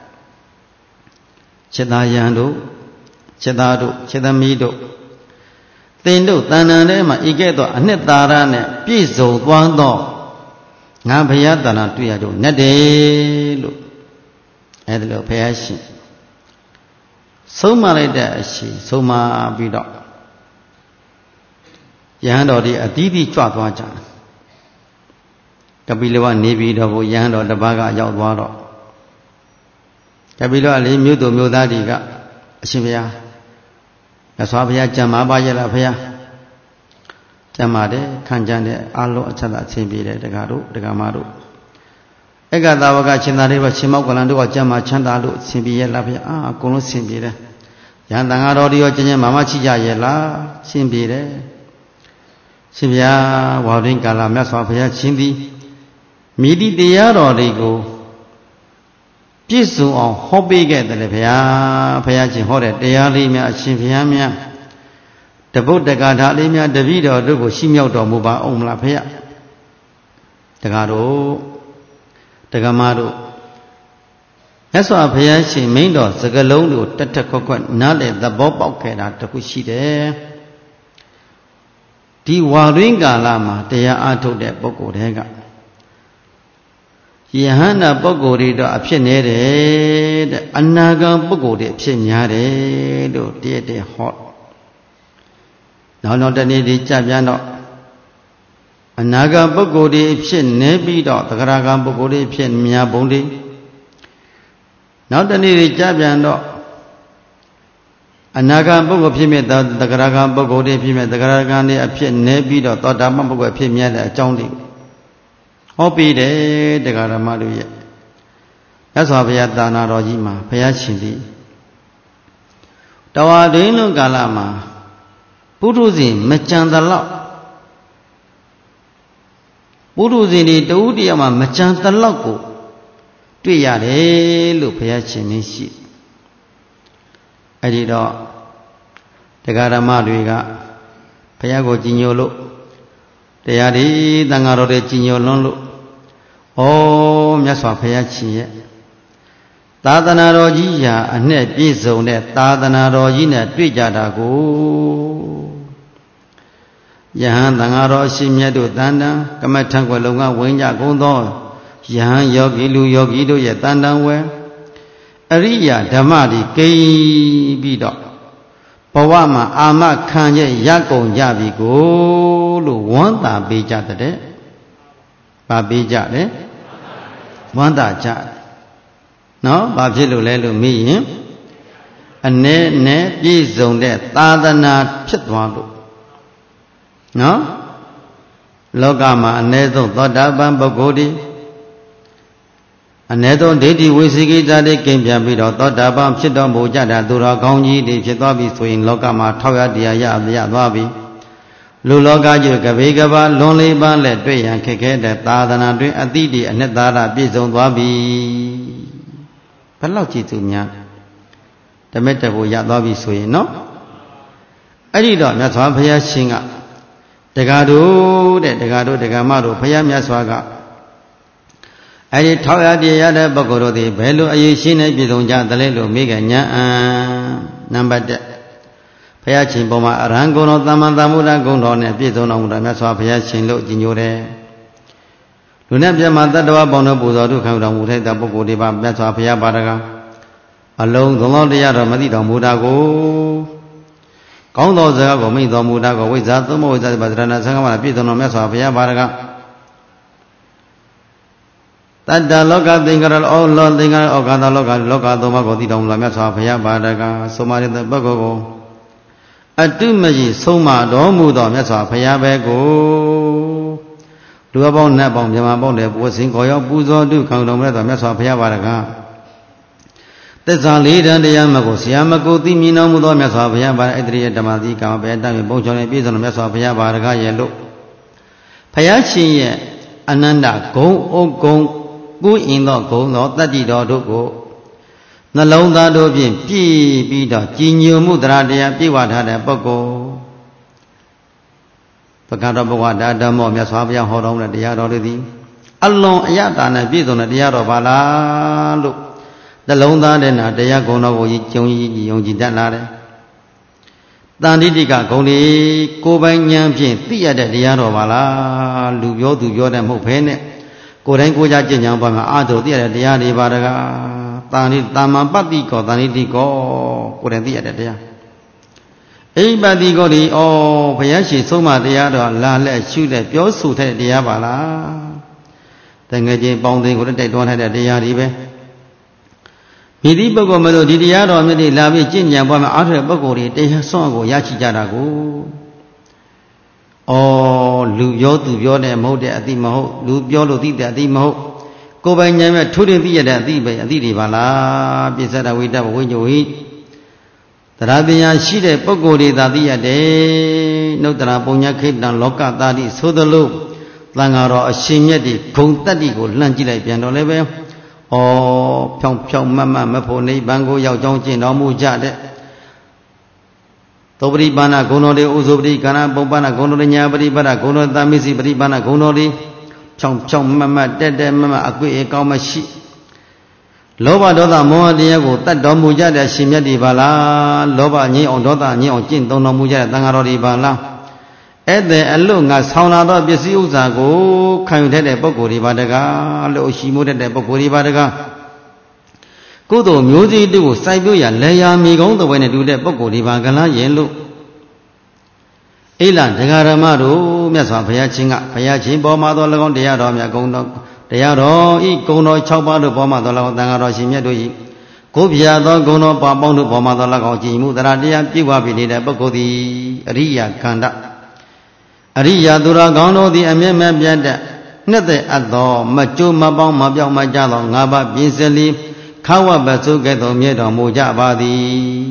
စေတယံတို့စေတတို့စေတမီတို့သင်တို့တဏ္ဍာထဲမှာဤကဲ့သို့အနှစ်သာရနဲ့ပြည့်စုံသွားသောငါဘုရားတဏ္ဍာတွေ့ရတော့နဲ့တယ်လို့အဲ့ဒါလို့ဘုရားရှင်ဆုံးမလိုက်တဲ့အရှိဆုံးမပြီးတော့ယဟန်တော်ဒီအသီးသီးကြွသွားကြကပိလဝနေပြီးတော့ဘုယဟန်တော်တစ်ပါးကရောက်သွားတော့ကပိလဝလေးမြို့သူမြို့သားတွေကအရှင်ဘုရားမြတ်စွာဘုရားကြံမာပါရဲ့လားဘုရားကြံမာတယ်ခံကြတယ်အလုံးအချက်အဆင်ပြေတယ်တက္ကတို့တက္ကမတို့ဧကသာဝကရှင်သာရိပုတ္တရှင်မောက္ကလန်တို့ကကြံမာချမ်းသာလို့အဆင်ပြေရဲ့လားဘုရားအကုန်လုံးအဆင်ပြေတယ်ယဟန်တန်ဃာတော်တွေရောကျင့်မမချိကြရဲ့လားအဆင်ပြေတယ်ရှင်ဘုရားဝါရင်းကာလမြတ်စွာဘုရားရှင်သည်မိတိတရားတော်တွေကိုပြည့်စုံအောင်ဟောပေးခဲ့တယ်ဗျာဘုရားရှင်ဟောတဲ့တရားလေးများအရှင်ဘုရားများတပုတ်တက္ကထာလေးများတပည့်တော်တို့ကိုရှိမြောက်တော်မူပါအောင်မလားဘုရားတက္ကတို့တက္ကမတို့မြတ်စွာဘုရားရှင်မိန့်တော်စကားလုံးတို့တက်တက်ခွက်ခွက်နားလည်သဘောပေါက်ခဲ့တာတခုရှိတယ်ဒီဝါရင်းကာလမှာတရားအားထုတ်တဲ့ပုဂ္ဂိုလ်တွေကယဟန္တာပုဂ္ဂိုလ်တွေတော့အဖြစ်နေတယ်တဲ့အနာဂံပုဂ္ဂိုလ်တွေအဖြစ်များတယ်လို့တည့်တဲ့ဟောနောက်တနေ့ဒီကြပြန်တော့အနာဂံပုဂ္ဂိုလ်တွေအဖြစ်နေပြီးတော့သဂရဂံပုဂ္ဂိုလ်တွေအဖြစ်များပုံတွေနောက်တနေ့ဒီကြပြန်တော့အနာဂံပုဂ္ဂိုလ်ဖြစ်မဲ့သဂရဂံပုဂ္ဂိုလ်တွေဖြစ်မဲ့သဂရဂံတွေအဖြစ်နေပြီးတော့သောတာပန်ပုဂ္ဂိုလ်အဖြစ်များတဲ့အကြောင်းတွေဟောပြီးတယ်တရားဓမ္မတို့ရဲ့မြတ်စွာဘုရားသာနာတော်ကြီးမှာဘုရားရှင်သည်တဝါတွင်လုံးကာလမှာပုထုဇဉ်မကြံသလောက်ပုထုဇဉ်တွေတဦးတယောက်မှမကြံသလောက်ကိုတွေ့ရတယ်လို့ဘုရားရှင်နေရှိအဲ့ဒီတော့တရားဓမ္မတွေကဘုရားကိုကြည်ညိုလို့တရားဒီသံဃာတော်တွေကြည်ညိုလွန်းလို့မြတ်စွာဘုရားရှင်ရဲ့သာသနာတော်ကြီးရာအနဲ့ပြည့်စုံတဲ့သာသနာတော်ကြီးနဲ့တွေ့ကြတာကိုယဟန်သံဃာတော်အရှင်မြတ်တို့တန်တန်ကမထံကွယ်လုံးကဝင်ကြကုန်သောယဟန်ယောဂီလူယောဂီတို့ရဲ့တန်တန်ဝဲအရိယာဓမ္မတွေကိန်းပြီးတော့ဘဝမှာအာမခံရဲ့ရကုန်ကြပြီကိုလို့ဝမ်းသာပေးကြတဲ့။ဘာပေးကြလဲ။ဝမ်းသာကြ။နော်ဘာဖြစ်လို့လဲလို့မေးရင်အ ਨੇ နဲ့ပြည့်စုံတဲ့သာသနာဖြစ်သွားလို့နော်လောကမှာအ ਨੇ ဆုံးသောတာပန်ပုဂ္ဂိုလ်ဒီအ ਨੇ ဆုံးဒိဋ္ဌိဝိသိကိစ္စတွေကိန်းပြန်ပြီးတော့သောတာပန်ဖြစ်တော်မူကြတာသူတော်ကောင်းကြီးတွေဖြစ်သွားပြီဆိုရင်လောကမှာထောက်ရတရားရသွားပြီလူလောကကြီးကဘေးကဘာလွန်လေးပါးလက်တွေ့ရန်ခက်ခဲတဲ့သာသနာတွင်အတိတိအနှစ်သာရပြည့်စုံသွားပြီဘယ်လောက်ကြည်သူများဓမ္မတကိုရသွားပြီဆိုရင်နော်အဲ့ဒီတော့မြတ်စွာဘုရားရှင်ကတက္ကတို့တဲ့တက္ကတို့တက္ကမတို့ဘုရားမြတ်စွာကအဲ့ဒီထောက်ရတရားရတဲ့ပုဂ္ဂိုလ်တို့သည်ဘယ်လိုအရေးရှိနေပြည်စုံကြသလဲလို့မိကညာ Number 1 ဘုရားရှင်ပေါ်မှာအရဟံဂုဏ်တော်သမ္မာသမ္ဗုဒ္ဓဂုဏ်တော်နဲ့ပြည့်စုံတော်မူတာမြတ်စွာဘုရားရှင်လို့ကြီးညိုတယ်လူနဲ့ပြမတတ္တဝါပေါင်းတို့ပူဇော်တုခံတော်မူထိုက်တဲ့ပုဂ္ဂိုလ်တွေပါမြတ်စွာဘုရားပါတကားအလုံးစုံသောတရားတော်မသိတော်မူတာကိုကောင်းသောစကားကိုမိန့်တော်မူတာကိုဝိဇ္ဇာသုံးဝိဇ္ဇာပဒရဏသံဃာမှာပြည့်စုံတော်မြတ်စွာဘုရားပါတကားတတ္တလောကသင်္ကာရဩလောသင်္ကာရဩကာသလောကသုံးပါးကိုသိတော်မူလာမြတ်စွာဘုရားပါတကားဆိုမှတဲ့ပုဂ္ဂိုလ်ကိုအတုမရှိဆုံးမတော်မူသောမြတ်စွာဘုရားပဲကိုလူအပေါင်းနတ်ပေါင်းမြမပေါင်းတွေပွေစင်ခေါ်ရောက်ပူဇော်တုခံတော်မူသောမြတ်စွာဘုရားပါတကားသစ္စာလေးတန်တရားမကိုဆရာမကိုသိမြင်တော်မူသောမြတ်စွာဘုရားပါဣတရိယဓမ္မတိကာမပဲတတ်ပြီးပုံချောင်းနဲ့ပြည့်စုံတော်မြတ်စွာဘုရားပါတကားရဲ့လို့ဘုရားရှင်ရဲ့အနန္တဂုံဩဂုံကုအင်သောဂုံသောတတ္တိတော်တို့ကိုနှလုံးသားတို့ဖြင့်ပြည့်ပြီးတော့ကြည်ညိုမှုတရားတရားပြည့်ဝထားတဲ့ပုဂ္ဂိုလ်ပကတော်ဘုရားဓမ္မောမြတ်စွာဘုရားဟောတော်မူတဲ့တရားတော်တွေသည်အလွန်အယတာနဲ့ပြည့်စုံတဲ့တရားတော်ပါလားလို့နှလုံးသားတဲ့နာတရားဂုဏ်တော်ကိုယုံကြည်တတ်လာတယ်တန်တိတိကဂုဏ်တွေကိုယ်ပိုင်ဉာဏ်ဖြင့်သိရတဲ့တရားတော်ပါလားလူပြောသူပြောတဲ့မဟုတ်ဘဲနဲ့ကိုယ်တိုင်းကိုယ်ကြကျင့်ကြံပါမှာအာထုသိရတဲ့တရားတွေပါတကားတာမန်ပတ္တိကောတန်တိကောကိုယ်တိုင်သိရတဲ့တရားအိပတ္တိကောဒီဩဘုရားရှင်ဆုံးမတရားတော်လာလက်ရှုတဲ့ပြောဆိုတဲ့တရားပါလားတငယ်ချင်းပေါင်းသိကိုတိုက်တွန်းထားတဲ့တရားတွေပဲမိသည့်ပုဂ္ဂိုလ်မလို့ဒီတရားတော်မြတ်တွေလာပြီးကျင့်ကြံပွားမှာအားထုတ်တဲ့ပုဂ္ဂိုလ်တွေတရားဆွမ်းကိုရရှိကြတာကိုလူပြောသူပြောတဲ့မဟုတ်တဲ့အတိမဟုတ်လူပြောလို့သိတဲ့အတိမဟုတ်ကိုယ်ပိုင်ဉာဏ်နဲ့ထိုးထွင်းသိရတဲ့အတိပဲအတိတွေပါလားပိဿဒဝိတ္တဝိညုဟိတရားပညာရှိတဲ့ပုဂ္ဂိုလ်တွေသာသိရတယ်နုတ္တရာပုံညာခိတံလောကတာတိဆိုသလိုသံဃာတော်အရှင်မြတ်ဒီဂုံတတ္တိကိုလှမ်းကြည့်လိုက်ပြန်တော့လည်းပဲဖြောင်းဖြောင်းမတ်မတ်မဖို့နိဗ္ဗာန်ကိုရောက်ကြောင်းကျင့်တော်မူကြတဲ့သောပရိပါဏဂုဏတော်တွေဥဇုပတိကာဏပုံပဏဂုဏတော်ညာပရိပါဏဂုဏတော်သာမိစီပရိပါဏဂုဏတော်တွေဖြောင်းဖြောင်းမတ်မတ်တက်မတ်အကွေအကောင်းမရှိလောဘဒေါသမောဟတရားကိုတတ်တော်မူကြတဲ့ရှင်မြတ်ဒီပါလားလောဘငြိမ်းအောင်ဒေါသငြိမ်းအောင်ကျင့်သုံးတော်မူကြတဲ့သံဃာတော်ဒီပါလားဧည့်သည်အလွတ်ငါဆောင်းလာသောပစ္စည်းဥစ္စာကိုခံယူတဲ့ပုဂ္ဂိုလ်ဒီပါတကားလို့ရှိမိုးတဲ့ပုဂ္ဂိုလ်ဒီပါတကားကုသိုလ်မျိုးစေ့တို့ကိုစိုက်ပျိုးရလေယာမြေကောင်းတဲ့ဝဲနဲ့တူတဲ့ပုဂ္ဂိုလ်ဒီပါကလားရင်လို့အိလဒဂရမတို့မြတ်စွာဘုရားရှင်ကဘုရားရှင်ပေါ်မှာသော၎င်းတရားတော်မြတ်ဂုဏ်တော်တရားတော်ဤဂုဏ်တော်6ပါးတို့ပေါ်မှာသော၎င်းသံဃာတော်ရှင်မြတ်တို့ဤကိုပြသောဂုဏ်တော်ပါပေါင်းတို့ပေါ်မှာသော၎င်းကြည်မှုတရားတရားပြည့်ဝပြီးနေတဲ့ပုဂ္ဂိုလ်သည်အရိယခန္ဓာအရိယသူတော်ကောင်းတို့သည်အမြဲမပြတ်တဲ့နှစ်သက်အပ်သောမကျိုးမပေါင်းမပြောင်းမကြသော၅ပါးပြင်းစလီခဝပစုကဲ့သို့မြဲတော်မူကြပါသည်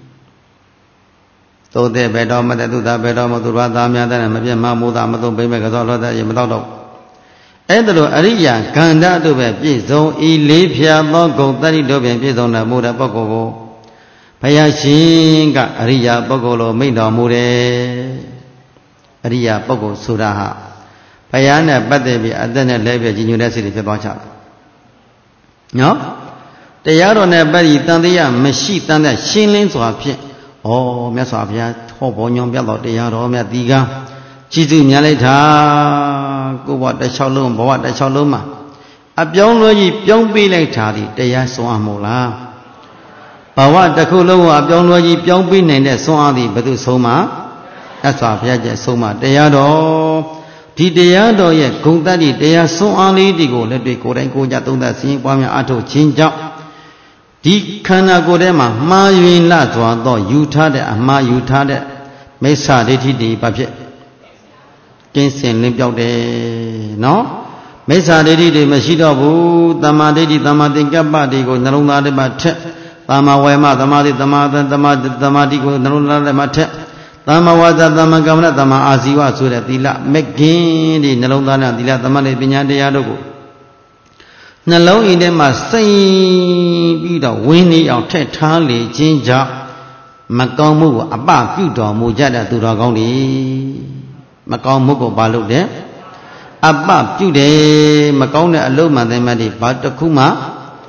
သို့တဲ့ဘယ်တော်မတဲ့သူသာဘယ်တော်မသူတော်သားများတဲ့မပြတ်မမိုးသာမသုံးပိမဲ့ကသောလောတဲ့ရေမတော့တော့အဲ့ဒါလိုအရိယခန္ဓာတို့ပဲပြည့်စုံဤလေးဖြာသောဂုဏ်တတိတို့ပင်ပြည့်စုံတော်မူတဲ့ပုဂ္ဂိုလ်ကိုဘုရားရှင်ကအရိယပုဂ္ဂိုလ်လိုမိန့်တော်မူတယ်အရိယပုဂ္ဂိုလ်ဆိုတာဟာဘုရားနဲ့ပတ်သက်ပြီးအသက်နဲ့လဲပြကြီးညိုတဲ့စိတ်တွေဖြစ်သွားကြတယ်နော်တရားတော်နဲ့ပတ်ပြီးတန်တရားမရှိတန်တဲ့ရှင်းလင်းစွာဖြင့်မြတ်စွာဘုရားဟောပေါ်ညွန်ပြတော်တရားတော်မြတ်ဒီကကြည်စုမြတ်လိုက်တာကိုဘဝတစ်လျှောက်လုံးဘဝတစ်လျှောက်လုံးမှာအပြောင်းလဲကြီးပြောင်းပေးလိုက်တာဒီတရားစွမ်းအားမို့လားဘဝတစ်ခုလုံးကိုအပြောင်းလဲကြီးပြောင်းပေးနိုင်တဲ့စွမ်းအားဒီဘယ်သူဆုံးမမြတ်စွာဘုရားကျက်ဆုံးမတရားတော်ဒီတရားတော်ရဲ့ဂုဏ်တတ်သည့်တရားစွမ်းအားလေးဒီကိုလက်တွေ့ကိုယ်တိုင်ကိုယ်ကြသုံးသပ်စဉ်းပွားများအထုတ်ခြင်းကြောင့်ဒီခန္ဓာကိုယ်ထဲမှာမှားယွင်းလာစွာသောယူထားတဲ့အမှားယူထားတဲ့မိစ္ဆာဒိဋ္ဌိတွေဘာဖြစ်ကင်းစင်လင်းပြောက်တယ်နော်မိစ္ဆာဒိဋ္ဌိတွေမရှိတော့ဘူးတမ္မာဒိဋ္ဌိတမ္မာသင်္ကပ္ပတွေကိုနှလုံးသားထဲမှာထက်တမ္မာဝေမတမ္မာတိတမ္မာတိကိုနှလုံးသားထဲမှာထက်တမ္မာဝါစာတမ္မာကမ္မနာတမ္မာအာဇီဝဆိုတဲ့သီလမက်ကင်းဒီနှလုံးသားနဲ့သီလသမဏေပညာတရားတို့ကိုနှလုံးအိမ်ထဲမှာစိတ်ပြီးတော့ဝင်းနေအောင်ထက်ထားလေခြင်းကြောင့်မကောင်းမှုကိုအပပြုတော်မူကြတဲ့သူတော်ကောင်းတွေမကောင်းမှုကိုဘာလို့လဲအပပြုတယ်မကောင်းတဲ့အလုပ်မှန်တယ်မှဒီဘာတစ်ခုမှ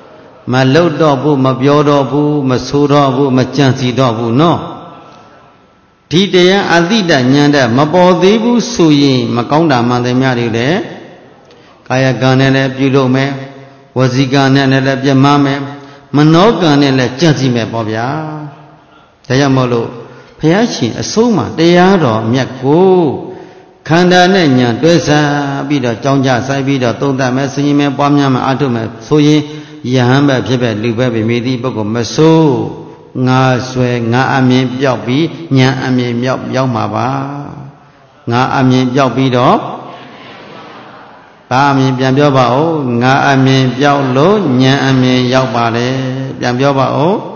mà lâu đó bu mà biểu đó bu mà số đó bu mà chân gì đó bu nó thì để adi đã nhận ra mà bỏ đi bu suy mà công đảm mà để nhà đi đấy kaya gan này biểu lộ mẹ wazi gan này là biểu má mẹ mà nó gan này là chân gì mẹ bỏ bia thế giờ mà lo phải chỉ số mà để đó miệt cô khán giả này nhận đối xa bị đó trong nhà sai bị đó tôn ta mẹ sinh mẹ bom nhà mà ăn thôi mẹ suy giờ ham bè phía bè lưu bè bị mê đi bao gồm mẹ số ngã xuê ngã âm miệng biểu bí nhà âm miệng biểu mà ba ngã âm miệng biểu bí đó ba âm miệng biểu bảo ngã âm miệng biểu lỗ nhà âm miệng biểu bà đấy biểu bảo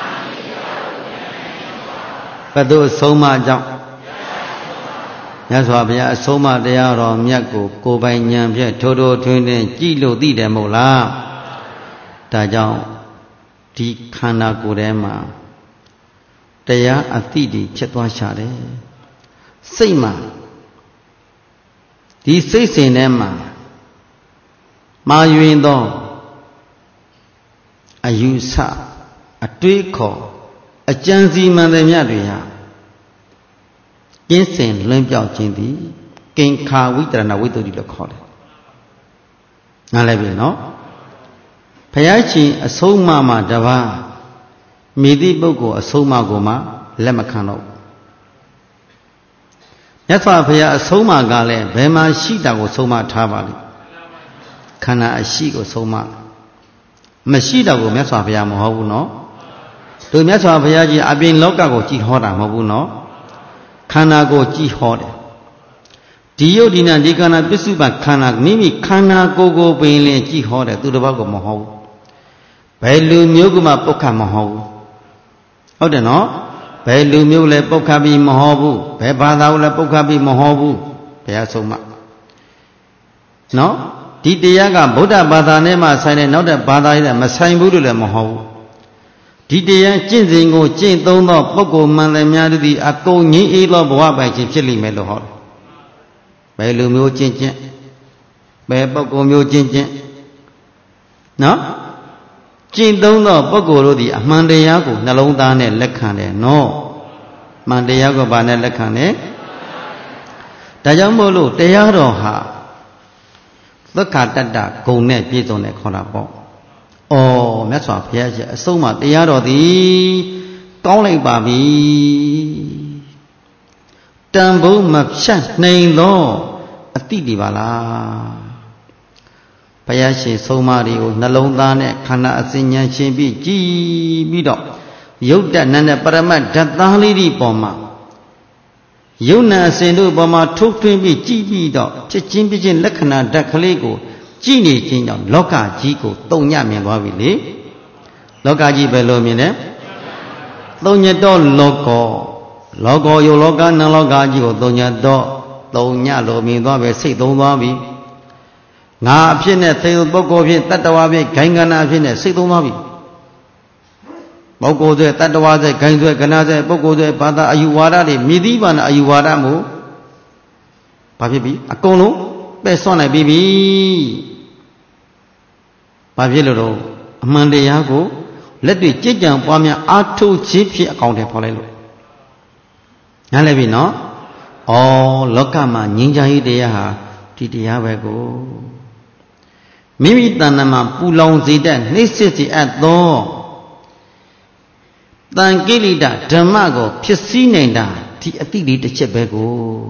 bắt đầu số mà trọng nhớ sao bây giờ số mà đây rồi nhớ cô bài nhà bây giờ thô đô thuyền này chỉ lộ đi để một là ta chọn đi khăn nào cô đấy mà đây á đi chết toa xa đấy xây mà đi xây xây này mà duyên đó ayu sa truy khổ chân gì mà đây nhá rồi à kiến sinh lên biểu chính thì kinh khá quý trà nào quý tôi đi được khó đấy nghe lại biết nó phải chỉ số mà đã va mi đi bao gồm số mà gồm mà lấy mà khăn đâu nhất là phải số mà gà lệ về mà sĩ đạo của số mà thà vào đi khăn là sĩ của số mà sĩ đạo của nhất là phải mà học nó từ nhất là phải chỉ ở bên lóc của chỉ họ đã học nó khăn là của chỉ họ đấy đi yêu đi nào đi khăn là biết sự bạn khăn là mimi khăn là cô bên lên chỉ họ đấy từ đó bao gồm mà học vậy lưu miêu của mà bốc khám mà học ở đây nó vậy lưu miêu là bốc khám bị mà học vậy bà đạo là bốc khám bị mà học vậy số mà nó đi địa cái Buddha bà đạo này mà sai này nó để bà đạo này mà sai Buddha là mà học đi địa chân chính của chân tôn đó bốc của mình là nhà đi à cô nghĩ lo bỏ bài chỉ chỉ liền mấy đồ họ vậy lưu miêu chân chân vậy bốc của miêu chân chân nó chân tôn đó bốc của rồi thì mang đề giá của nhà lông ta này lách hàng này nó mang đề giá của bà này lách hàng này đại giáo mô lô đề giá đó ha tất cả tất cả cùng này biết rồi này khó là bỏ mẹ xóa phía chứ số mà đề giá đó thì có lại bà vì tam bố mập sát này đó tí đi bà la phải chỉ số mà đi nhà lông ta này khăn là sinh nhà sinh bị chi bị đó yếu đã nên là paramát đặt ta lấy đi bỏ mà yếu na sinh đôi bỏ mà thuốc tuyên bị chi bị đó chết chính bị chính lắc khăn đặt khơi của chi này chính đó lóc cả chi của tông nhà miền bao vị lý lóc cả chi về lối miền đấy tông nhà đó lóc có yếu lóc cả năng lóc cả chi của tông nhà lối miền đó về xây tông đó vì ngã phiền này thấy bao cô phiền tất cả phiền cảnh ngã na phiền này xây tông đó vì bao cô rồi tất cả rồi cảnh rồi cảnh na rồi bao cô rồi bà ta ayuwada đi mi đi bà na ayuwada mu bà phiền bị công luôn bé son này bị bà phiền rồi mang đi nhà cô lấy đi chết chẳng bao nhiêu ác thu chi phí account để phá lại rồi nghe lại bị nó lóc cả mà nhìn thấy đi à thì đi à vậy cô mimi ta mà pu long gì đấy nấy sẽ chỉ ăn đó tăng cái gì đó dham ma có phía xin này đó thì tí đi để chết vậy cô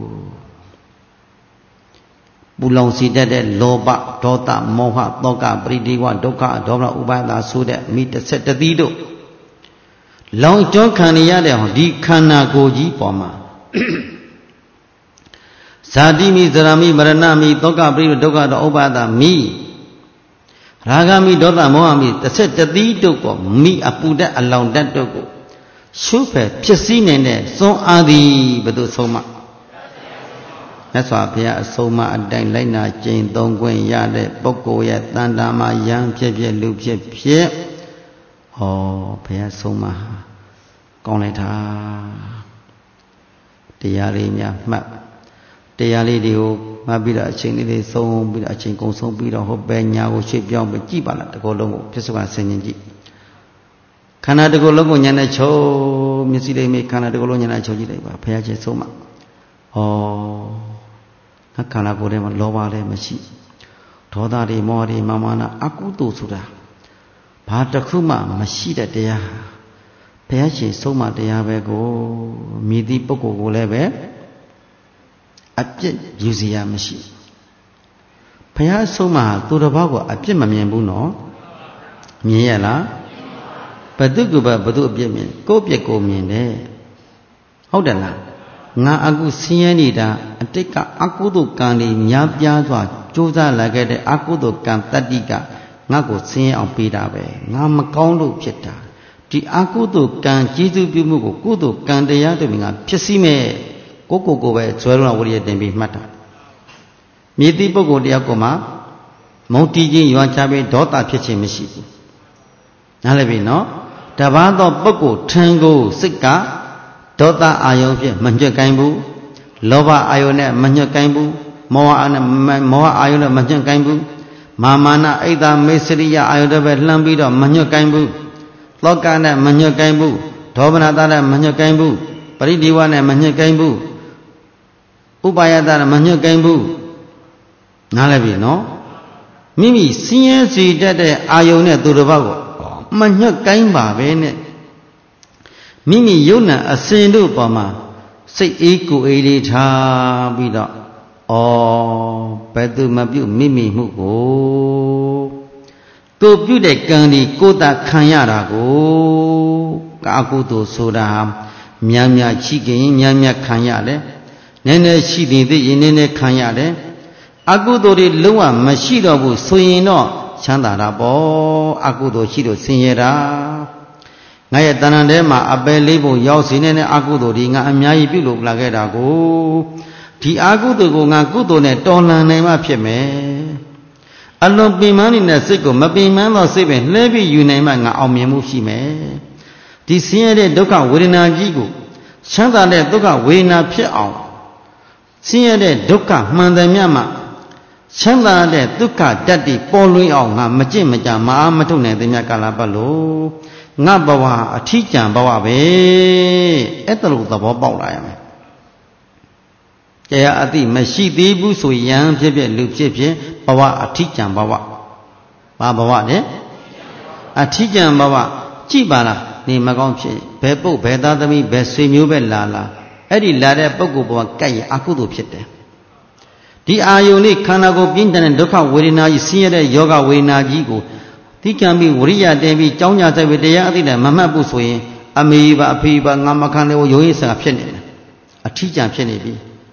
pu long gì đấy loba dota moha toka pridhiwa dukkha dhamma upada số đấy mi sẽ tí độ long cho khăn này đấy đi khăn nào cô gì bỏ mà Sadimi zarami maranami toka pridhiwa dukkha dhamma upada mi Ragami dota mohami sẽ tí độ có mi apu đấy along đất độ có số phép phía xin này này số adi bắt đầu số mà nhất là phía số mà đánh lấy na trên đông quân ya để bốc cô ya tan đa mà yang phía lưu phía phía số mà con này thaတရားလေးများမှတ်တရားလေးတွေကို bida chain they so bida chain go so bida ho benya go shape young but keep on the golongo, Pisuan Senji. Canada Golongo Yanacho, Missy they make Canada Golona Choji, Payache Soma. Oh, Nakana Golema Lova Machi. Toda de Mori Mamana Akuto Suda. Patakuma Mashida dea. Payache Soma dea Vego, Midi Poco Goleve. Abject Yusia Machi. Paya Soma, Turabago, Abject Mambuno. Miela. Paduguba Badu Bimin, Gopiaco Mine. How the la? Na Agu Sienida, and take a Akudu Kandi, Nyapia, Josa Lagade, Akudu Kan Tadiga, Nago Sien on Pidabe, Namakondo Pieta. The Akudu Kan Jizu Bimugo, Kudu Kandea to Minga, Pisime, Coco Gobe, Swella Warrior Dembi Mata. Midi Bogo Diacoma, Montiji, Yuanchabe, Dota Pichimishi. Nalabino. Tabado Boko, Tango, Sika, Dota Ayope, Manja Kaimbu, Lova Ione, Manja Kaimbu, Moa Iona, Manja Kaimbu, Mamana Ada Meseria Iodabe Lambido, Manja Kaimbu, Lokana, Manja Kaimbu, Tobanada, Manja Kaimbu, Paridiwana, Manja Kaimbu, Ubayada, Manja Kaimbu, Nalabino, Mimi, CNC Dede Ione Durubago. Manya Kaimba Bene Mimi Yuna a Sindu Bama say Eco Edita Bida Oh Pedu Mabu Mimi Mugo To Bude Kandi Kota Kanyara Go Kakuto Soda Myamya Chicken Yamya Kanyale Nene Shidi Nene Kanyale Agudori Lua Mashido Suino Chandara bo, Akudo Shido Sinyera. Naya Tanandema, Abelibo, Yausine, Akudo, Ringa, Amyai Pilu, Lagerago. The Akudo Nakudo, Donna Nema Pieme. Alone be man in a sickle, Mabiman or Seven, Levy, you name an Amushime. The Siena Doka, Wirina Gigo. Chandale Doka, Wina Piao. Siena Doka, Mandamiama. Chanda de Duka Daddy Polui on a Majimja Mamatune de Yakalabalo Nabawa, a teacher Bawabe, Etalu the Bobalayam. They are the Mashi Debu so young Pebe Lupje, Bawa, a teacher Bawa. Babawa, eh? A teacher Bawa, Chibala, Nimagonche, Pepo, Bedadami, Bessimu Bellala, Eddie Lada Bogo Kay Akudu Pete. The Ionic Kanago Bintan and Doka Wirina, Sierra Yoga Wina Jigo. The can be Uria Devi, Jonia with the Yadina, Mama Busway, Amiba, Piba, Namakane, Yoisa Penny. A teacher Penny.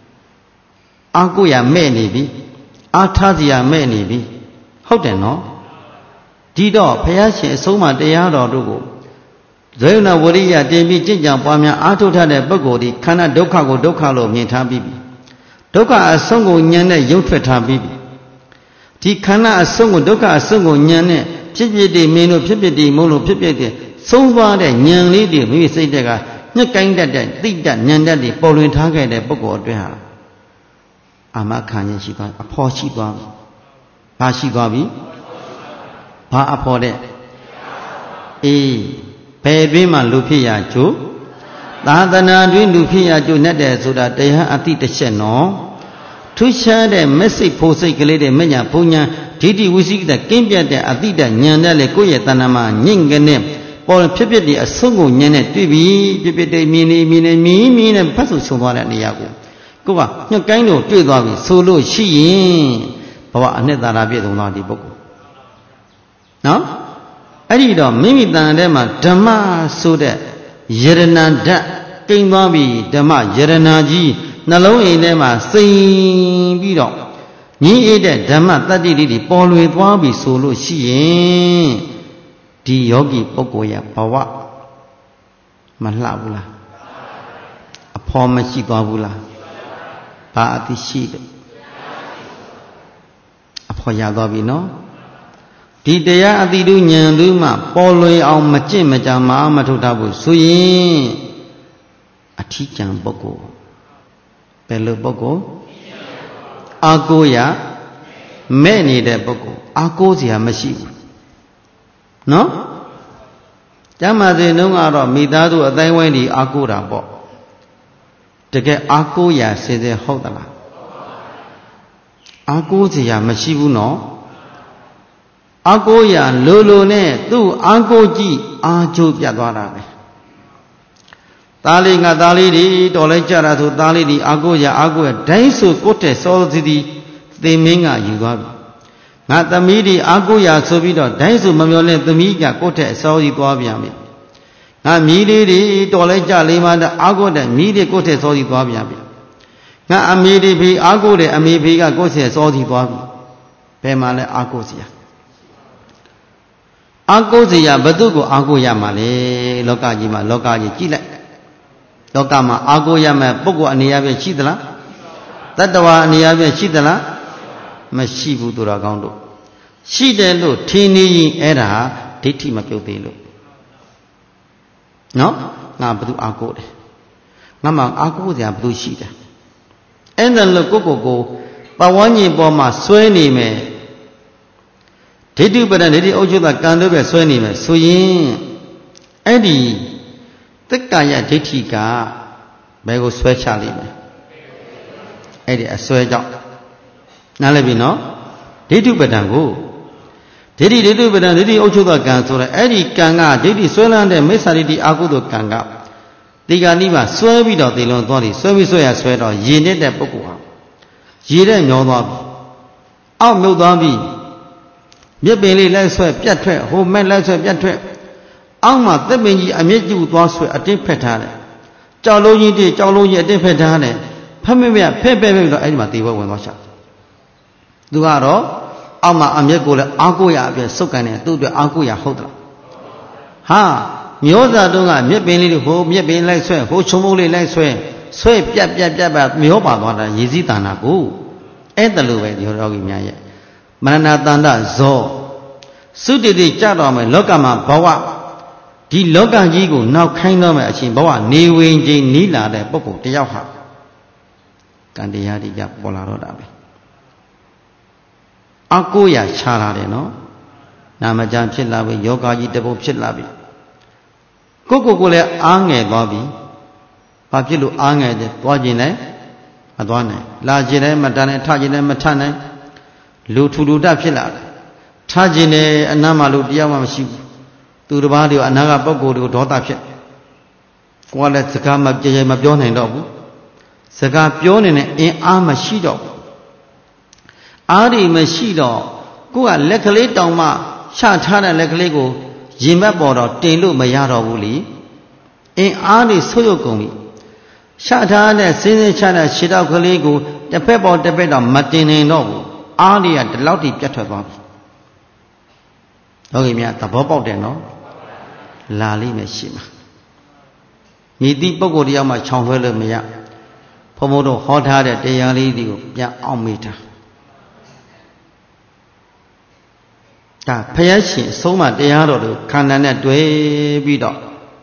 Aguya Menibi, Artazia Menibi. How then no? Dido, Payashi, Soma de Yado Dugo. Zona Uria Devi, Jinja, Pamia, Artuta de Bogodi, Kana Dokago Dokalo, Mitabibi. Doka a songo nyane yotweta bibi. Ti kana a songo doka a songo nyane pipi de meno pipi de mono pipi de songwa de nyan li de mi sai de ga nyat kain dat de ti dat nyan dat deပေါ်လွင်ထားခဲ့တဲ့ပုဂ္ဂိုလ်အတွင်းဟာအာမခံရရှိသွားအဖို့ရှိသွားပြီ။ဘာရှိသွားပြီ။ဘာအဖို့တဲ့အေးဘယ်တွင်မှလူဖြစ်ရကြို့သာသနာတွင်လူဖြစ်ရကြို့နဲ့တဲ့ဆိုတာတရားအတိတစ်ချက်နော်ထူးခြားတဲ့မက်စိတ်ဖို့စိတ်ကလေးတွေမညာဘုံညာဒိဋ္ဌိဝိသိကိတကင်းပြတ်တဲ့အတိတဉာဏ်နဲ့လေကိုယ့်ရဲ့တဏ္ဍာမှာညင့်ကနေပေါ်ဖြစ်ဖြစ်ဒီအဆုံးကိုဉာဏ်နဲ့တွေ့ပြီးဖြစ်ဖြစ်တဲ့မြင်နေနဲ့ဖတ်ဆိုဆုံးသွားတဲ့နေရာကိုကိုကညှက်ကိုင်းလို့တွေ့သွားပြီဆိုလို့ရှိရင်ဘဝအနှစ်သာရပြည့်စုံသွားဒီပုဂ္ဂိုလ်နော်အဲ့ဒီတော့မိမိတန်ထဲမှာဓမ္မဆိုတဲ့ယရဏဓာတ်ကိန်းသွားပြီဓမ္မယရဏကြီးနှလုံးအိမ်ထဲမှာစိမ်ပြီးတော့ညီအေးတဲ့ဓမ္မတတ္တိတွေပေါ်လွင်သွားပြီဆိုလို့ရှိရင်ဒီယောဂီပုဂ္ဂိုလ်ရဲ့ဘဝမလှဘူးလားအဖော်မရှိသွားဘူးလားဘာအသိရှိတယ်အဖော်ရသွားပြီနော်ဒီတရားအတိတုဉာဏ်သူမှပေါ်လွင်အောင်မကျင့်မကြမအားမထုတ်တတ်ဘူးဆိုရင်အထီးကျန်ပုဂ္ဂိုလ်ဘယ်လိုပုဂ္ဂိုလ်အာကိုရမဲ့နေတဲ့ပုဂ္ဂိုလ်အာကိုစရာမရှိဘူးနော်ကျမ်းမာစဉ်တုန်းကတော့မိသားစုအတိုင်းဝိုင်းဒီအာကိုတာပေါ့တကယ်အာကိုရစင်စင်ဟုတ်သလားအာကိုစရာမရှိဘူးနော်အာကိုရလိုလိုနဲ့သူ့အာကိုကြည့်အာကျိုးပြတ်သွားတာပဲသားလေးငါသားလေးဒီတော်လိုက်ကြတာဆိုသားလေးဒီအာကိုရဒိုင်းဆိုကိုတဲ့စောစီဒီသေမင်းကယူသွားပြီငါသမီးဒီအာကိုရဆိုပြီးတော့ဒိုင်းဆိုမမျောနဲ့သမီးကကိုတဲ့စောစီသွားပြန်ပြီငါမြည်လေးဒီတော်လိုက်ကြလေးမှအာကိုတဲ့မြည်လေးကိုတဲ့စောစီသွားပြန်ပြီငါအမေဒီဖေအာကိုတဲ့အမေဖေကကိုတဲ့စောစီသွားပြီဘယ်မှာလဲအာကိုစရာအာကိုစရာဘသူကိုအာကိုရမှာလဲလောကကြီးမှာလောကကြီးကြည့်လိုက်လောကမှာအာကိုရမယ်ပုဂ္ဂိုလ်အနေအချင်းရှိသလားတတ္တဝါအနေအချင်းရှိသလားမရှိဘူးသူတော်ကောင်းတို့ရှိတယ်လို့ထင်နေရင်အဲ့ဒါဒိဋ္ဌိမပြုတ်သေးလို့နော်ငါဘသူအာကိုတယ်ငါမှအာကိုစရာဘသူရှိတယ်အဲ့ဒါလို့ကိုပဝန်းကျင်ပေါ်မှာဆွဲနေမယ်ဒိဋ္ဌိပဒံဒိဋ္ဌိဥစ္စာကံတို့ပဲဆွဲနေမယ်ဆိုရင်အဲ့ဒီသက္ကာယဒိဋ္ဌိကဘယ်ကိုဆွဲချလိမ့်မယ်အဲ့ဒီအဆွဲကြောင့်နားလည်ပြီနော်ဒိဋ္ဌိပဒံကိုဒိဋ္ဌိပဒံဒိဋ္ဌိဥစ္စာကံဆိုတဲ့အဲ့ဒီကံကဒိဋ္ဌိဆွဲလန်းတဲ့မိစ္ဆာဒိဋ္ဌိအာဟုသောကံကဒီကနေ့မှဆွဲပြီးတော့သေလွန်သွားတယ်ဆွဲပြီးဆွဲရဆွဲတော့ရည်နေတဲ့ပုဂ္ဂိုလ်ဟာရည်တဲ့ညောသွားပြီအောက်မြုပ်သွားပြီမြစ်ပင်လေးလိုက်ဆွဲပြတ်ထွက်ဟိုမဲ့လိုက်ဆွဲပြတ်ထွက်အောက်မှာသက်ပင်ကြီးအမြင့်ကျူသွားဆွဲအတင်းဖက်ထားတယ်ကြောက်လုံးကြီးတည်းကြောက်လုံးကြီးအတင်းဖက်ထားတယ်ဖက်မမြဖက်ပဲတော့အဲ့ဒီမှာတေဘဝင်သွားချသူကတော့အောက်မှာအမြင့်ကိုလည်းအာကိုရအပြည့်စုပ်ကန်တယ်သူ့အတွက်အာကိုရဟုတ်တယ်ဟာမျိုးသားတို့ကမြစ်ပင်လေးတွေဟိုမြစ်ပင်လိုက်ဆွဲဟိုချုံမုတ်လေးလိုက်ဆွဲပြတ်ပါမျောပါသွားတာရည်စည်းတဏ္ဍကိုအဲ့တလို့ပဲဒီရောဂီများရဲ့မရဏတန္တဇောသုတိတိကြတော့မယ်လောကမှာဘဝဒီလောကကြီးကိုနောက်ခိုင်းတော့မယ်အရှင်ဘဝနေဝင်ခြင်းနီးလာတဲ့ပုဂ္ဂိုလ်တယောက်ဟာကံတရားတွေကြပေါ်လာတော့တာပဲအကိုရခြားလာတယ်နော်နာမကျမ်းဖြစ်လာပြီယောဂကြီးတပုတ်ဖြစ်လာပြီကိုလည်းအားငယ်သွားပြီဘာဖြစ်လို့အားငယ်တယ်သွားခြင်းလဲမသွားနိုင်လာခြင်းလည်းမတန်နိုင်ထခြင်းလည်းမထနိုင်လူထူထူတဖြစ်လာတယ်ထားခြင်းနဲ့အနားမှာလို့တရားမှမရှိဘူးသူတစ်ပါးတွေအနာကပုဂ္ဂိုလ်တွေကိုဒေါသဖြစ်ကိုယ်ကလည်းစကားမကြဲမပြောနိုင်တော့ဘူးစကားပြောနေတဲ့အင်အားမရှိတော့ဘူးအားတွေမရှိတော့ကိုယ်ကလက်ကလေးတောင်မှချထားတဲ့လက်ကလေးကိုရင်ဘက်ပေါ်တော့တင်လို့မရတော့ဘူးလေအင်အားတွေဆွတ်ရုပ်ကုန်ပြီချထားတဲ့စင်းစင်းချတဲ့ခြေထောက်ကလေးကိုတစ်ဖက်ပေါ်တစ်ဖက်တော့မတင်နိုင်တော့ဘူးအားတွေကဒီလောက်ထိပြတ်ထွက်သွားပြီဟုတ်ကဲ့မြတ်သဘောပေါက်တယ်နော်လာလိမ့်မယ်ရှိမှာမြည်သည့်ပုဂ္ဂိုလ်တယောက်မှခြောင်လွှဲလို့မရဘုံဘုံတို့ဟောထားတဲ့တရားလေးတွေကိုပြန်အောင်မေးတာဒါဘုရားရှင်အဆုံးမတရားတော်တို့ခန္ဓာနဲ့တွဲပြီးတော့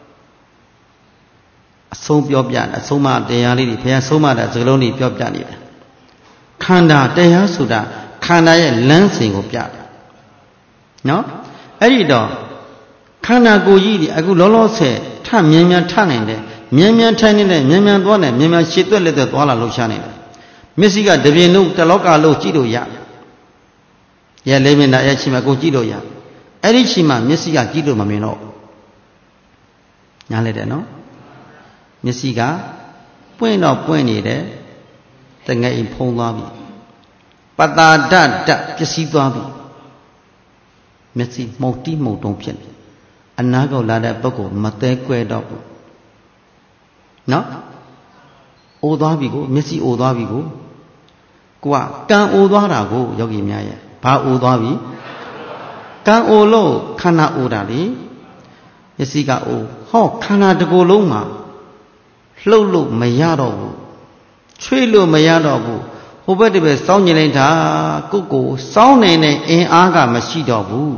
အဆုံးပြောပြတယ်အဆုံးမတရားလေးတွေဘုရားဆုံးမတဲ့စကားလုံးတွေပြောပြနေတယ်ခန္ဓာတရားဆိုတာခန္ဓာရဲ့လမ်းစဉ်ကိုပြတယ်နော်အဲ့ဒီတော့ခန္ဓာကိုယ်ကြီးဒီအခုလောလောဆယ်ထမြန်မြန်ထနိုင်တယ်မြန်မြန်ထိုင်နေတဲ့မြန်မြန်သွားတယ်မြန်မြန်ရှည်သွက်လက်သွက်သွားလာလှုပ်ရှားနေတယ်မျက်စိကတပြင်းလုံးတလောကလုံးကြည့်လို့ရရဲ့လေးမျက်နှာရဲ့ချီမှာကိုကြည့်လို့ရအဲ့ဒီချီမှာမျက်စိကကြည့်လို့မမြင်တော့ညားလိုက်တယ်နော်မျက်စိကပွင့်တော့ပွင့်နေတယ်တငယ်အိမ်ဖုံးသွားပြီပတာဒတပျက်စီးသွားပြီမျက်စိမှုတ်တိမှုတ်တုံးဖြစ်နေအနာကောလာတဲ့ပုဂ္ဂိုလ်မသေးကွဲတော့ဘူးနော်အိုသွားပြီကိုမျက်စိအိုသွားပြီကိုကကံအိုသွားတာကိုယောဂီများရဲ့ဘာအိုသွားပြီကံအိုလို့ခန္ဓာအိုတာလေမျက်စိကအိုဟောခန္ဓာတစ်ကိုယ်လုံးမှာလှုပ်လို့မရတော့ဘူးချွေးလို့မရတော့ဘူးဟိုဘက်တပည့်စောင်းကျင်လိုက်တာကိုစောင်းနေတဲ့အင်အားကမရှိတော့ဘူး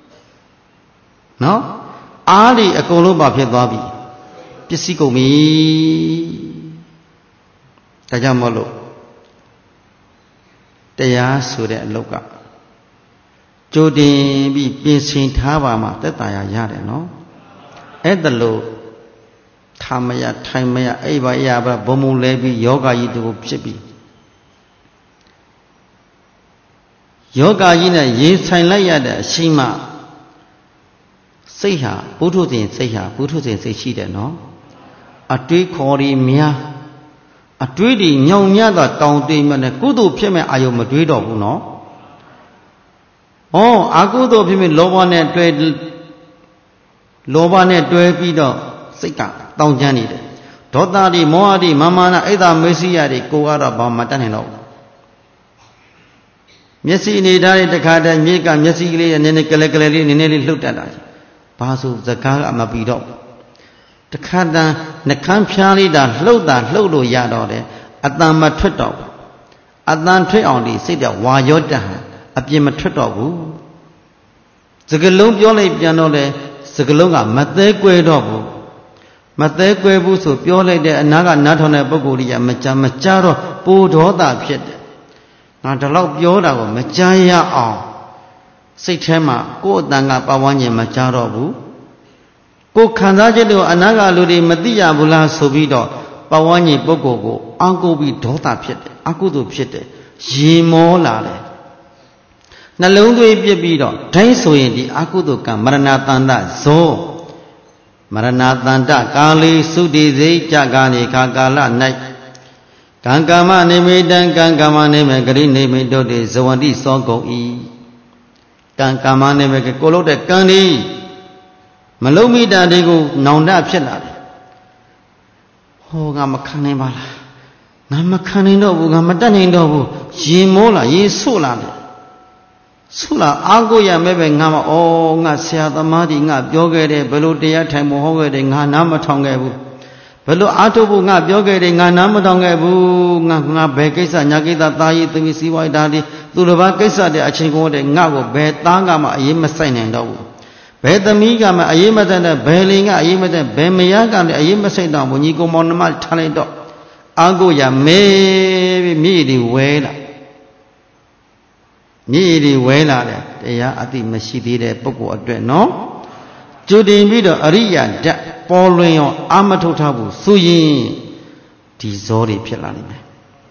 နော်အားတွေအကုန်လုံးပါဖြစ်သွားပြီပစ္စည်းကုန်ပြီဒါကြောင့်မို့လို့တရားဆိုတဲ့အလုပ်ကကြိုတင်ပြီးပြင်ဆင်ထားပါမှသက်သာရရတယ်နော်အဲ့ဒါလို့ထားမရထိုင်မရအိပ်ပါရပါဘုံဘုံလဲပြီးယောဂကြီးတူဖြစ်ပြီးယောဂကြီးနဲ့ရင်ဆိုင်လိုက်ရတဲ့အရှိမစိတ်ဟာပုထုဇဉ်စိတ်ဟာပုထုဇဉ်စိတ်ရှိတယ်နော်အတွေးခေါ်ရီများအတွေးတွေညောင်ညသောတောင်တွေးမှနဲ့ကုသိုလ်ဖြစ်မဲ့အာယုံမတွေးတော့ဘူးနော်အကုသိုလ်ဖြစ်မဲ့လောဘနဲ့တွဲပြီးတော့စိတ်ကတောင်ကျမ်းနေတယ်ဒေါသတွေမောဟတွေမာမာနအိတ်သာမေစီယတွေကိုကတော့ဘာမှတတ်နိုင်တော့ဘူးမျက်စိအနေထားတဲ့တခါတည်းမြေကမျက်စိကလေးနည်းနည်းကလေးကလေးလေးနည်းနည်းလေးလှုပ်တတ်တာဘာဆိုစကားကမပြီးတော့တခါတည်းနှကန်းဖျားလေးတာလှုပ်လို့ရတော့တယ်အတန်မထွက်တော့ဘူးအတန်ထွက်အောင်ဒီစိတ်ကဝါရောတတ်ဟန်အပြင်မထွက်တော့ဘူးစကလုံးပြောလိုက်ပြန်တော့လေစကလုံးကမသေးကွဲတော့ဘူးမသေးကွဲဘူးဆိုပြောလိုက်တဲ့အနာကနားထောင်တဲ့ပုဂ္ဂိုလ်ကြီးကမကြားတော့ပိုဒေါသဖြစ်တယ်ငါဒီလောက်ပြောတာကိုမကြားရအောင်စိတ်ထဲမှာကိုယ်အတန်ကပတ်ဝန်းကျင်မကြားတော့ဘူးကိုယ်ခံစားချက်တွေကိုအနာကလူတွေမသိရဘူးလားဆိုပြီးတော့ပတ်ဝန်းကျင်ပုဂ္ဂိုလ်ကိုအောင့်ကိုပြီးဒေါသဖြစ်တယ်အကုသိုလ်ဖြစ်တယ်ရေမောလာတယ်နှလုံးသွေးပြစ်ပြီးတော့ဒိုင်းဆိုရင်ဒီအကုသိုလ်ကမရဏတန္တဇောမရဏတန္တကာလီသုတိစိတ်ကြကာနေခါကာလ၌ကံကာမနိမိတံကံကာမနိမိဂရိနိမိတို့တိဇဝန္တိသောကုန်ဤကံကာမနိမိကိုလို့တဲ့ကံဒီမလုံးမိတာတွေကိုနောင်တဖြစ်လာတယ်ငါမခံနိုင်ပါလားငါမခံနိုင်တော့ဘူးငါမတတ်နိုင်တော့ဘူးရင်မောလာရင်ဆို့လာတယ်ဆို့လာအားကိုရမဲ့ပဲငါမငါဆရာသမားကြီးငါပြောခဲ့တယ်ဘယ်လိုတရားထိုင်မဟောခဲ့တယ်ငါနားမထောင်ခဲ့ဘူးဘယ်လိုအားထုတ်ဖို့ငါပြောခဲ့တယ်ငါနားမထောင်ခဲ့ဘူးငါဘယ်ကိစ္စညာကိစ္စသားရေးသမီးစီးပွားရေးဒါဒီသူတစ်ပါးကိစ္စတဲ့အချိန်ကုန်တဲ့ငါ့ကိုဘယ်သားကမှအရေးမဆိုင်နိုင်တော့ဘူးဘယ်သမီးကမှအရေးမဆိုင်တဲ့ဘယ်လင်ကအရေးမဆိုင်ဘယ်မယားကလည်းအရေးမဆိုင်တော့ဘူးညီကောင်မောင်နှမထားလိုက်တော့အားကိုရမဲပြီးမြေတွေဝဲလာမြေတွေဝဲလာတယ်တရားအသိမရှိသေးတဲ့ပုဂ္ဂိုလ်အတွက်နော်ကြိုတင်ပြီးတော့အရိယာဓာတ်ပေါ်လွင်ရောအာမထုတ်ထားဘူးဆိုရင်ဒီဇောတွေဖြစ်လာနိုင်မယ်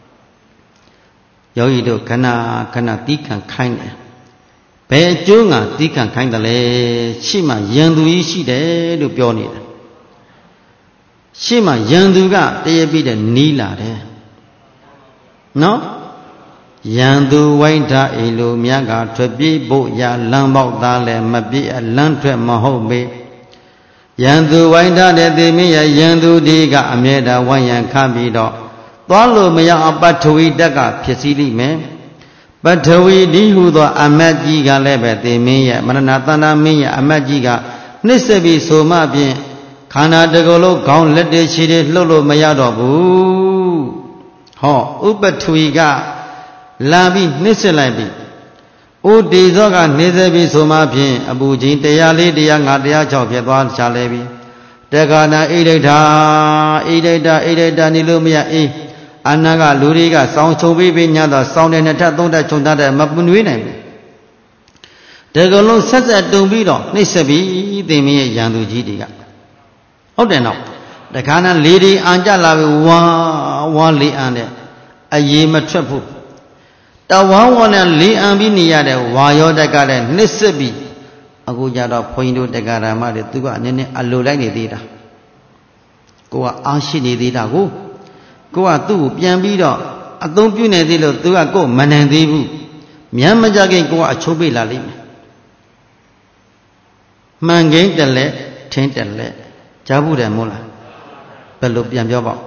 ယောဂီတို့ခဏတီးခံခိုင်းတယ်ဘယ်အကျိုးငါတီးခံခိုင်းတယ်လဲရှိမှယံသူကြီးရှိတယ်လို့ပြောနေတယ်ရှိမှယံသူကတရပြီးတဲ့နီးလာတယ်နော်ယံသူဝိုင်းထားအိလိုမြတ်ကထွက်ပြေးဖို့ရလမ်းပေါက်သားလည်းမပြေးလမ်းထွက်မဟုတ်ပေယံသူဝိုင်းထားတဲ့သေမင်းရဲ့ယံသူဒီကအမြဲတမ်းဝိုင်းရန်ခါပြီးတော့သွားလို့မရအောင်ပထဝီတက်ကဖြစ်စီလိမ့်မယ်ပထဝီဒီဟုသောအမတ်ကြီးကလည်းပဲသေမင်းရဲ့မရဏတန္တာမင်းရဲ့အမတ်ကြီးကနှိစ္စပြီးဆိုမှဖြင့်ခန္ဓာတစ်ခုလုံးခေါင်းလက်တွေခြေတွေလှုပ်လို့မရတော့ဘူးဥပထဝီကလာပြီးနှိစ္စလိုက်ပြီဥဒေဇောကနှိစ္စပြီးဆိုမှဖြင့်အပူချင်း104 105 106ဖြစ်သွားချလဲပြီတက္ကနာဣဒိဋ္ဌာနေလို့မရအနာကလူတွေကစောင်းချုံပြီးညတော့စောင်းတဲ့နှစ်ထပ်သုံးထပ်ခြုံထားတဲ့မပွနွေးနိုင်ဘူးတကယ်လို့ဆက်ဆက်တုံပြီးတော့နှိစ္စပြီးသင်မင်းရဲ့ရန်သူကြီးတွေကဟုတ်တယ်နော်တခါနာလေဒီအန်ကြလာပြီဝါလေးအန်တဲ့အရေးမထွက်ဘူးတဝါဝနဲ့လေးအံပြီးနေရတဲ့ဝါရောတက်ကလည်းနှိစ္စပြီးအခုကြတော့ဘုန်းကြီးတို့တက္ကရာမတွေသူကနည်းနည်းအလိုလိုက်နေသေးတာကိုကအားရှိနေသေးတာကိုကသူ့ကိုပြန်ပြီးတော့အသုံးပြုနေသေးလို့သူကကိုမနိုင်သေးဘူးမြန်မကြခင်ကိုကအချိုးပေးလာလိမ့်မယ်မှန်ကင်းတယ်လေထင်းတယ်လေကြားဘူးတယ်မို့လားဘယ်လိုပြန်ပြောပေါ့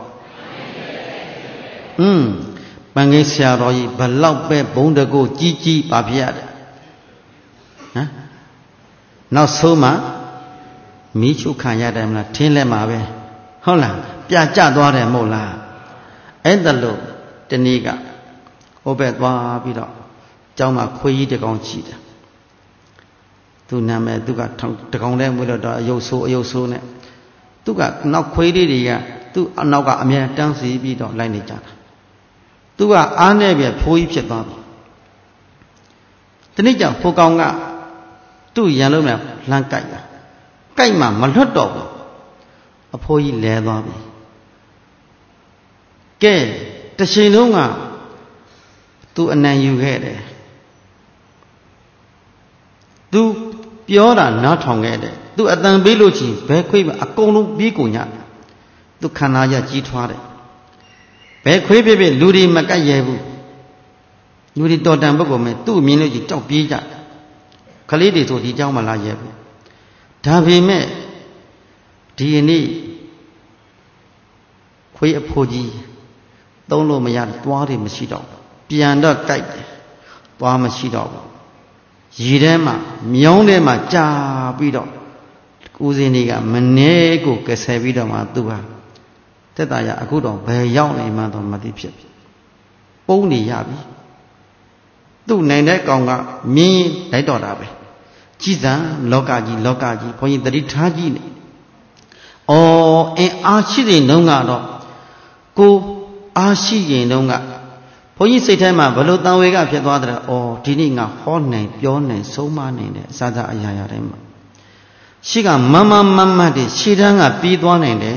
ပန်းကိန်းဆရာတော်ကြီးဘလောက်ပဲဘုံတကိုကြီးပါပြရတယ်နောက်ဆုံးမှမီးချုပ်ခံရတယ်မလားထင်းလဲမှာပဲဟုတ်လားပြကြသွားတယ်မဟုတ်လားအဲ့ဒါလို့တနေ့ကဟိုဘက်သွားပြီးတော့ကျောင်းမှာခွေးကြီးတကောင်ရှိတယ်သူနာမည်သူကတကောင်လဲမွေးတော့အယုတ်ဆိုးနဲ့သူကနောက်ခွေးလေးတွေကသူ့အနောက်ကအမြဲတမ်းစီပြီးတော့လိုက်နေကြတာသူကအားနဲ့ပဲဖိုးကြီးဖြစ်သွားပြီတနေ့ကျဖိုးကောင်ကသူ့ရန်လုံးနဲ့လှမ်းကြိုက်တာကြိုက်မှမလွတ်တော့ဘူးအဖိုးကြီးလဲသွားပြီကဲတစ်ချိန်လုံးကသူအနံယူခဲ့တယ်သူပြောတာနားထောင်ခဲ့တယ်သူအတန်ပေးလို့ချင်းဘဲခွေးအကုန်လုံးပြေးကုန်ညသူခန္ဓာရကြီးထွားတယ်ဘဲခွေးပြပြလူတွေမကတ်ရဲဘူးလူတွေတော်တန်ပုဂ္ဂိုလ်မဲ့သူ့အမြင်လို့ကြီးကြောက်ပြေးကြခလေးတွေဆိုဒီเจ้าမလာရဲဘူးဒါပေမဲ့ဒီနေ့ခွေးအဖိုးကြီးသုံးလို့မရသွားတယ်မရှိတော့ပြန်တော့ကြိုက်တယ်သွားမရှိတော့ဘူးရေထဲမှာမြောင်းထဲမှာကြာပြီးတော့ဦးစင်းတွေကမနေကိုကဆယ်ပြီးတော့မှသူဟာတက်တာရအခုတော့ဘယ်ရောက်နေမှတော့မသိဖြစ်ပြီပုံးနေရပြီသူ့နိုင်တဲ့ကောင်ကမြင်းလိုက်တော့တာပဲကြည်စံလောကကြီးဘုန်းကြီးတတိထားကြည့်နေအင်းအားရှိတဲ့နှုံးကတော့ကိုအားရှိရင်တုန်းကဘုန်းကြီးစိတ်ထဲမှာဘလို့တန်ဝေကဖြစ်သွားတယ်ဒီနေ့ငါဟောနိုင်ပြောနိုင်ဆုံးမနိုင်တဲ့အစားအရာရာတိုင်းမှာရှိကမမတ်တွေရှေ့တန်းကပြီးသွားနိုင်တယ်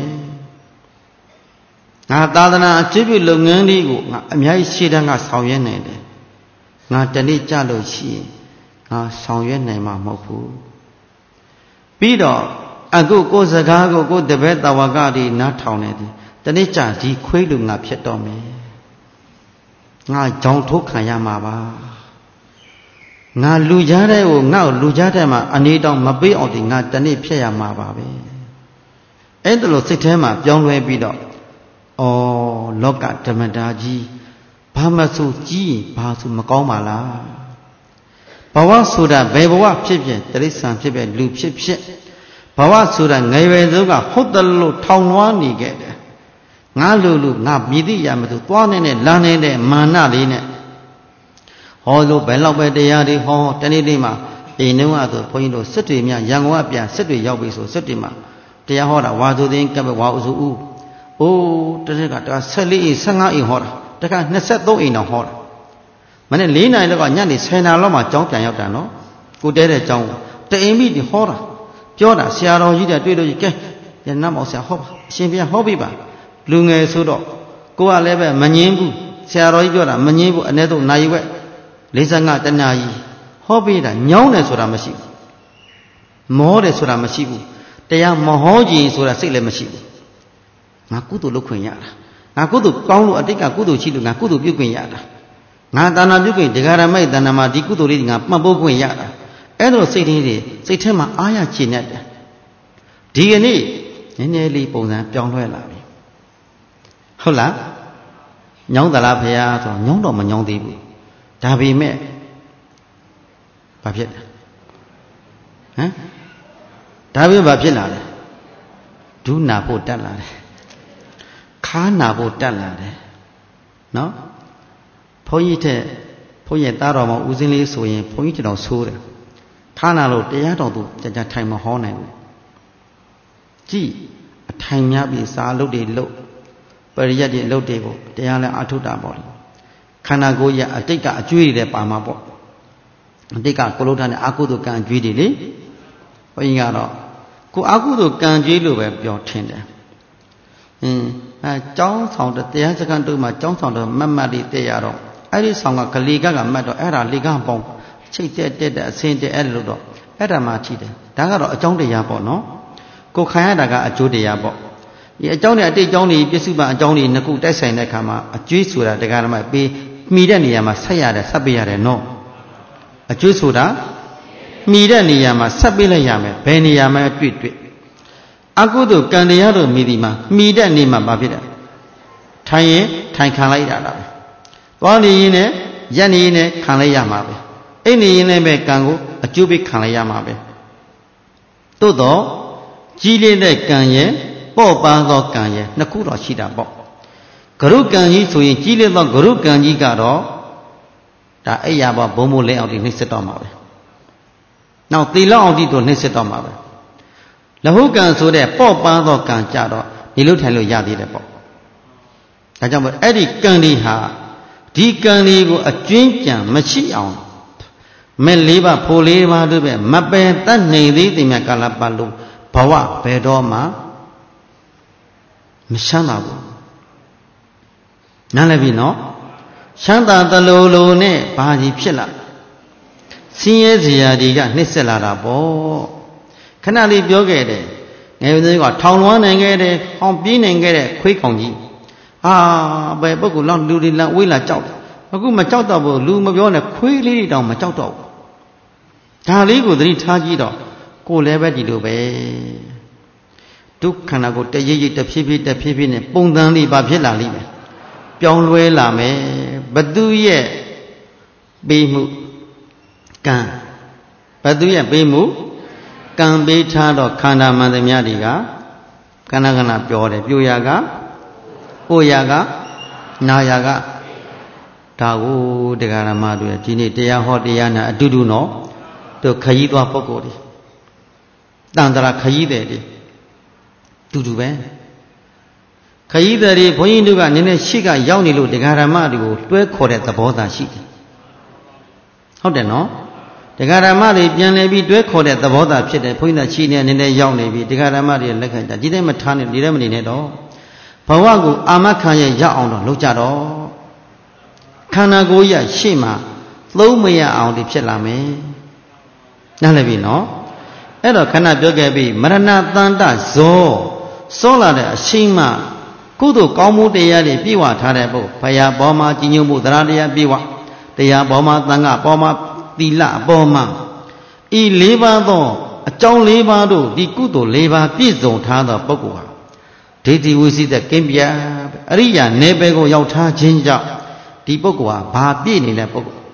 ငါသာသနာအကျိုးပြုလုပ်ငန်းလေးကိုငါအများကြီးရှေ့တန်းကဆောင်ရွက်နိုင်တယ်ငါတနေ့ကြလို့ရှိရင်ငါဆောင်ရွက်နိုင်မှာမဟုတ်ဘူးပြီးတော့အခုကိုယ်စကားကိုတပည့်တဝါကတွေနားထောင်နေတယ်တနေ့ကျဒီခွေးလူငါဖြစ်တော့မယ်ငါကြောင်ထုတ်ခံရမှာပါငါလူကြားတဲ့ကိုငါ့ကိုလူကြားတဲ့မှာအနေတောင်မပေးအောင်ဒီငါတနေ့ဖြစ်ရမှာပါပဲအဲ့ဒါလို့စိတ်ထဲမှာပြောင်းလဲပြီးတော့လောကဓမ္မတာကြီးဘာမဆိုကြီးဘာဆိုမကောင်းပါလားဘဝဆိုတာဘယ်ဘဝဖြစ်ဖြစ်တိရစ္ဆာန်ဖြစ်ဖြစ်လူဖြစ်ဖြစ်ဘဝဆိုတာငယ်ရွယ်ဆုံးကဟုတ်တယ်လို့ထောင်လွှားနေခဲ့တယ်ငါလူငါမြည်သိရမသူသွားနေတဲ့လမ်းနေတဲ့မာနလေးနဲ့ဟောလို့ဘယ်လောက်ပဲတရားတွေဟောတနေ့နေ့မှာအိမ်နှုံးကဆိုဘုန်းကြီးတို့စစ်တွေမြရန်ကုန်ကပြန်စစ်တွေရောက်ပြီဆိုစစ်တွေမှာတရားဟောတာဝါဆိုသိန်းကပ်ပဲဝါဥစုဦးတနေ့က14အိမ်15အိမ်ဟောတာတခါ23အိမ်တော့ဟောတာမနေ့4နိုင်လောက်ကညနေ10နာရီလောက်မှကျောင်းပြန်ရောက်တာနော်ကိုတဲတဲ့ကျောင်းတအိမ်မိဟောတာပြောတာဆရာတော်ကြီးတဲ့တွေ့လို့ကြီးကဲရနတ်မောင်ဆရာဟောပါအရှင်ဘုရားဟောပြီပါလူငယ်ဆိုတော့ကိုကလည်းပဲမငင်းဘူးဆရာတော်ကြီးပြောတာမငင်းဘူးအ ਨੇ တော့နိုင်ရွက်45တနာကြီးဟောပေးတာညောင်းတယ်ဆိုတာမရှိဘူးမောတယ်ဆိုတာမရှိဘူးတရားမဟောကြည့်ဆိုတာစိတ်လည်းမရှိဘူးငါကုသိုလ်လုပ်ခွင့်ရတာငါကုသိုလ်ကောင်းလို့အတိတ်ကကုသိုလ်ရှိလို့ငါကုသိုလ်ပြုခွင့်ရတာငါတာနာပြုခွင့်ဒကာရမိုက်တဏ္ဍာမှာဒီကုသိုလ်လေးငါမှတ်ပိုးခွင့်ရတာအဲ့လိုစိတ်လေးတွေစိတ်ထဲမှာအားရချင်တတ်တယ်ဒီကနေ့နည်းနည်းလေးပုံစံပြောင်းလဲလာပြီဟုတ်လားညောင်းသလားဖေဟာဆိုညောင်းတော့မညောင်းသေးဘူးဒါပေမဲ့ဘာဖြစ်လဲဒါပေမဲ့ဘာဖြစ်လာလဲဒုနာဖို့တက်လာတယ်ခါနာဖို့တက်လာတယ်နော်ဘုန်းကြီးတဲ့ဘုန်းကြီးသားတော်မှာဦးစင်းလေးဆိုရင်ဘုန်းကြီးတော်ဆိုးတယ်ခါနာလို့တရားတော်သူကြာထိုင်မဟောနိုင်ဘူးကြည်အထိုင်များပြီးစာလုပ်တွေလုပ်ပရိယတ်တွေလုပ်တွေကိုတရားလဲအထုတာပေါ့လေခန္ဓာကိုယ်ရအတိတ်ကအကျွေးတွေပါမှာပေါ့အတိတ်ကကိုလုထနဲ့အာကုသိုလ်ကံအကျွေးတွေလေဘုန်းကြီးကတော့ကိုအာကုသိုလ်ကံကျွေးလို့ပဲပြောထင်တယ်ကျောင်းဆောင်တရားစခန်းတို့မှာကျောင်းဆောင်တော့မတ်တွေတက်ရတော့အဲ့ဒီဆောင်ကဂလီကမတ်တော့အဲ့ဒါလေကပေါင်းချိတ်တက်အစင်းတက်အဲ့လိုတော့အဲ့ဒါမှထိတယ်ဒါကတော့အကြောင်းတရားပေါ့နော်ကိုခံရတာကအကျိုးတရားပေါ့ဒီအကြောင်းနဲ့အတိတ်အကြောင်းတွေပြစ္စုပန်အကြောင်းတွေနှစ်ခုတိုက်ဆိုင်တဲ့အခါမှာအကျွေးဆိုတာတရားဓမ္မပေးမှီတဲ့နေရာမှာဆက်ရတယ်ဆက်ပေးရတယ်နော်အကျွေးဆိုတာမှီတဲ့နေရာမှာဆက်ပေးလိုက်ရမယ်ဘယ်နေရာမှာတွေ့အကုသိုလ်ကံတရားတို့မိဒီမှာမှီတဲ့နေမှာဘာဖြစ်လဲထိုင်ရင်ထိုင်ခံလိုက်ရတာပဲသွားနေရင်လည်းရက်နေရင်လည်းခံလိုက်ရမှာပဲအိတ်နေရင်လည်းပဲကံကိုအကျိုးပေးခံလိုက်ရမှာပဲသို့တော့ကြီးလေးတဲ့ကံရဲ့ပေါ့ပန်းသောကံရဲ့နှစ်ခုတော့ရှိတာပေါ့ဂရုကံကြီးဆိုရင်ကြီးလေးသောဂရုကံကြီးကတော့ဒါအိယာဘောဘုံဘုံလဲအောင်ဒီနှိမ့်စစ်တော့မှာပဲနောက်သီလအောင်ဒီတို့နှိမ့်စစ်တော့မှာပဲလဟုကံဆိုတဲ့ပေါ့ပန်းသောကံကြတော့ဒီလိုထိုင်လို့ရသေးတယ်ပေါ့ဒါကြောင့်မို့အဲ့ဒီကံဒီဟာဒီကံလေးကိုအကျွင်းကြံမရှိအောင်မဲ့လေးပါဖိုလေးပါတို့ပဲမပယ်တတ်နေသေးတယ်မြတ်ကာလပတ်လုံးဘဝဘယ်တော့မှမချမ်းသာဘူးနားလည်ပြီနော်ချမ်းသာတလူလူနဲ့ဘာကြီးဖြစ်လာဆင်းရဲစရာတွေကနှိမ့်ဆက်လာတာပေါ့ခဏလေးပြောခဲ့တယ်ငယ်ဦးသေးကထောင်လွှမ်းနိုင်ခဲ့တယ်ဟောင်းပြေးနိုင်ခဲ့တဲ့ခွေးကောင်ကြီးဘယ်ပုဂ္ဂိုလ်လောက်လူတွေလောက်ဝေးလာကြောက်တယ်အခုမကြောက်တော့ဘူးလူမပြောနဲ့ခွေးလေးတွေတောင်မကြောက်တော့ဘူးဒါလေးကိုသတိထားကြည့်တော့ကိုယ်လည်းပဲဒီလိုပဲဒုက္ခနာကိုတရိပ်ရိပ်တဖြည်းဖြည်းနဲ့ပုံသဏ္ဍာန်လေးပါဖြစ်လာလိမ့်မယ်ပြောင်းလဲလာမယ်ဘသူရဲ့ပေးမှုကံဘသူရဲ့ပေးမှုကံပေးထားတော့ခန္ဓာမှန်သမျှတွေကခဏပြောတယ်ပြိုရာကပို့ရာကနာရာကဒါကိုတရားဓမ္မတွေဒီနေ့တရားဟောတရားနာအတူတူနော်တို့ခရီးသွားပုဂ္ဂိုလ်တွေတန်တရာခရီးတယ်တွေတူတူပဲခရီးသည်တွေဘုန်းကြီးတို့ကနည်းနည်းရှိကရောက်နေလို့တရားဓမ္မတွေကိုတွဲခေါ်တဲ့သဘောသာရှိတယ်ဟုတ်တယ်နော်တရားဓမ္မတွေပြန်လည်ပြီးတွဲခေါ်တဲ့သဘောသာဖြစ်တယ်ဘုန်းကြီးတို့ရှိနေနည်းနည်းရောက်နေပြီတရားဓမ္မတွေလက်ခံကြဒီတိုင်းမထားနဲ့ဒီတိုင်းမနေနဲ့တော့ဘဝကိုအာမခံရရအောင်တော့လုပ်ကြတော့ခန္ဓာကိုယ်ရရှေ့မှာသုံးမရအောင်ဒီဖြစ်လာမယ်နားလည်ပြီနော်အဲ့တော့ခဏပြောခဲ့ပြီမရဏတန်တဇောစောလာတဲ့အရှိန်မှကုသိုလ်ကောင်းမှုတရားတွေပြည့်ဝထားတဲ့ပုဂ္ဂိုလ်ဘုရားပေါ်မှာကြီးညိုမှုသရတရားပြည့်ဝတရားပေါ်မှာသံဃာပေါ်မှာသီလအပေါ်မှာဤ၄ပါးသောအကြောင်း၄ပါးတို့ဒီကုသိုလ်၄ပါးပြည့်စုံထားသောပုဂ္ဂိုလ်ဟာဒိဋ္ဌိဝိသိတကင်းပြအရိယာနယ်ပယ်ကိုရောက်ထားခြင်းကြောင့်ဒီပုဂ္ဂိုလ်ဟာဘာပြည့်နေတဲ့ပုဂ္ဂိုလ်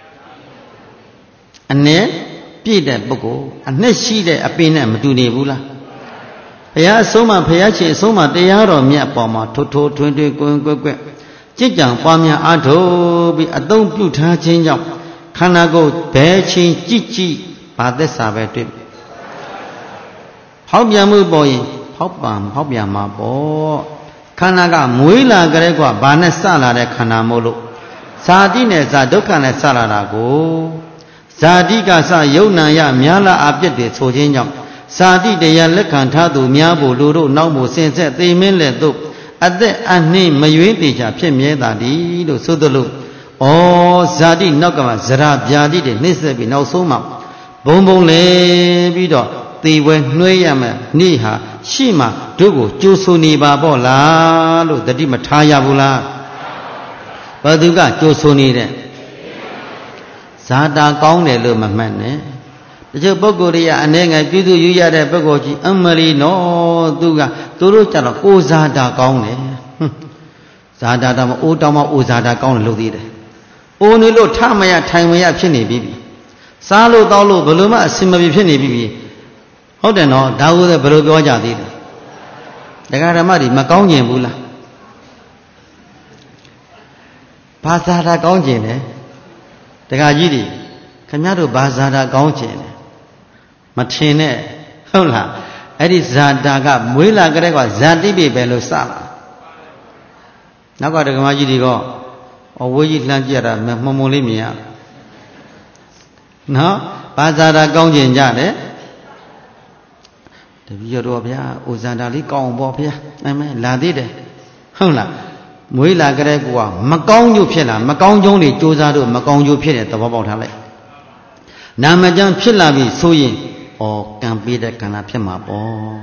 အ내ပြည့်တဲ့ပုဂ္ဂိုလ်အ내ရှိတဲ့အပင်နဲ့မတူနေဘူးလားဘုရားအဆုံးမဘုရားရှင်အဆုံးမတရားတော်မြတ်ပေါ်မှာထိုးထွင်းကွယ်ကြည်ကြံပွားများအားထုတ်ပြီးအသုံးပြုထားခြင်းကြောင့်ခန္ဓာကိုယ်ဘယ်ချင်းကြည်ဘာသက်စာပဲတွေ့ဟောက်ပြန်မှုပေါ်ရင်ဟောက်ပြန်မှာပေါ့ခန္ဓာကမွေးလာကြတဲ့ကွာဘာနဲ့စလာတဲ့ခန္ဓာမို့လို့ဇာတိနဲ့ဇာဒုက္ခနဲ့စလာတာကိုဇာတိကစယုံနာရများလာအပြစ်တွေဆိုခြင်းကြောင့်ဇာတိတရားလက်ခံထားသူများဖို့လူတို့နောက်မို့စင်ဆက်သိမင်းလက်သို့အသက်အနှင်းမရွေးတေချာဖြစ်မြဲတာဒီလို့ဆိုသလိုဇာတိနောက်ကမှဇရာဗျာတိတွေနှိမ့်ဆက်ပြီးနောက်ဆုံးမှဘုံလေပြီးတော့သေဝဲနှွေးရမယ်နေ့ဟာရှိမှတို့ကိုကြိုးဆူနေပါပေါ့လားလို့တတိမထားရဘူးလားဘသူကကြိုးဆူနေတဲ့ဇာတာကောင်းတယ်လို့မမှတ်နဲ့တချို့ပုဂ္ဂိုလ်တွေကအနည်းငယ်ပြုစုယူရတဲ့ပုဂ္ဂိုလ်ကြီးအမလီနော်သူတို့ကြတော့ကိုဇာတာကောင်းတယ်ဇာတာတော့အိုးတောင်းမအိုဇာတာကောင်းတယ်လို့သိတယ်အိုးနေလို့ထမရထိုင်မရဖြစ်နေပြီစားလို့တောက်လို့ဘယ်လိုမှအစင်မပြေဖြစ်နေပြီဟုတ်တယ်နော်ဒါကိုလည်းဘယ်လိုပြောကြသေးလဲတရားဓမ္မတွေမကောင်းကျင်ဘူးလားဘာသာတာကောင်းကျင်တယ်တရားကြီးတွေခင်ဗျားတို့ဘာသာတာကောင်းကျင်တယ်မထင်နဲ့ဟုတ်လားအဲ့ဒီဇာတာကမွေးလာကြတဲ့ကဇာတိပြီပဲလို့စလာနောက်ကဓမ္မကြီးတွေကအဝေးကြီးလှမ်းကြည့်ရတာမုံလေးမြင်ရနော်ဘာသာတာကောင်းကျင်ကြတယ်တပည့်တော်ဗျာဥဇာတာလေးကောင်းပေါ့ဗျာအမေလာသေးတယ်ဟုတ်လားမွေးလာကြတဲ့ကူကမကောင်းကျိုးဖြစ်လာမကောင်းကျုံးတွေစူးစမ်းလို့မကောင်းကျိုးဖြစ်တဲ့သဘောပေါက်ထားလိုက်နာမကျမ်းဖြစ်လာပြီဆိုရင်ကံပေးတဲ့ကံနာဖြစ်မှာပေါ့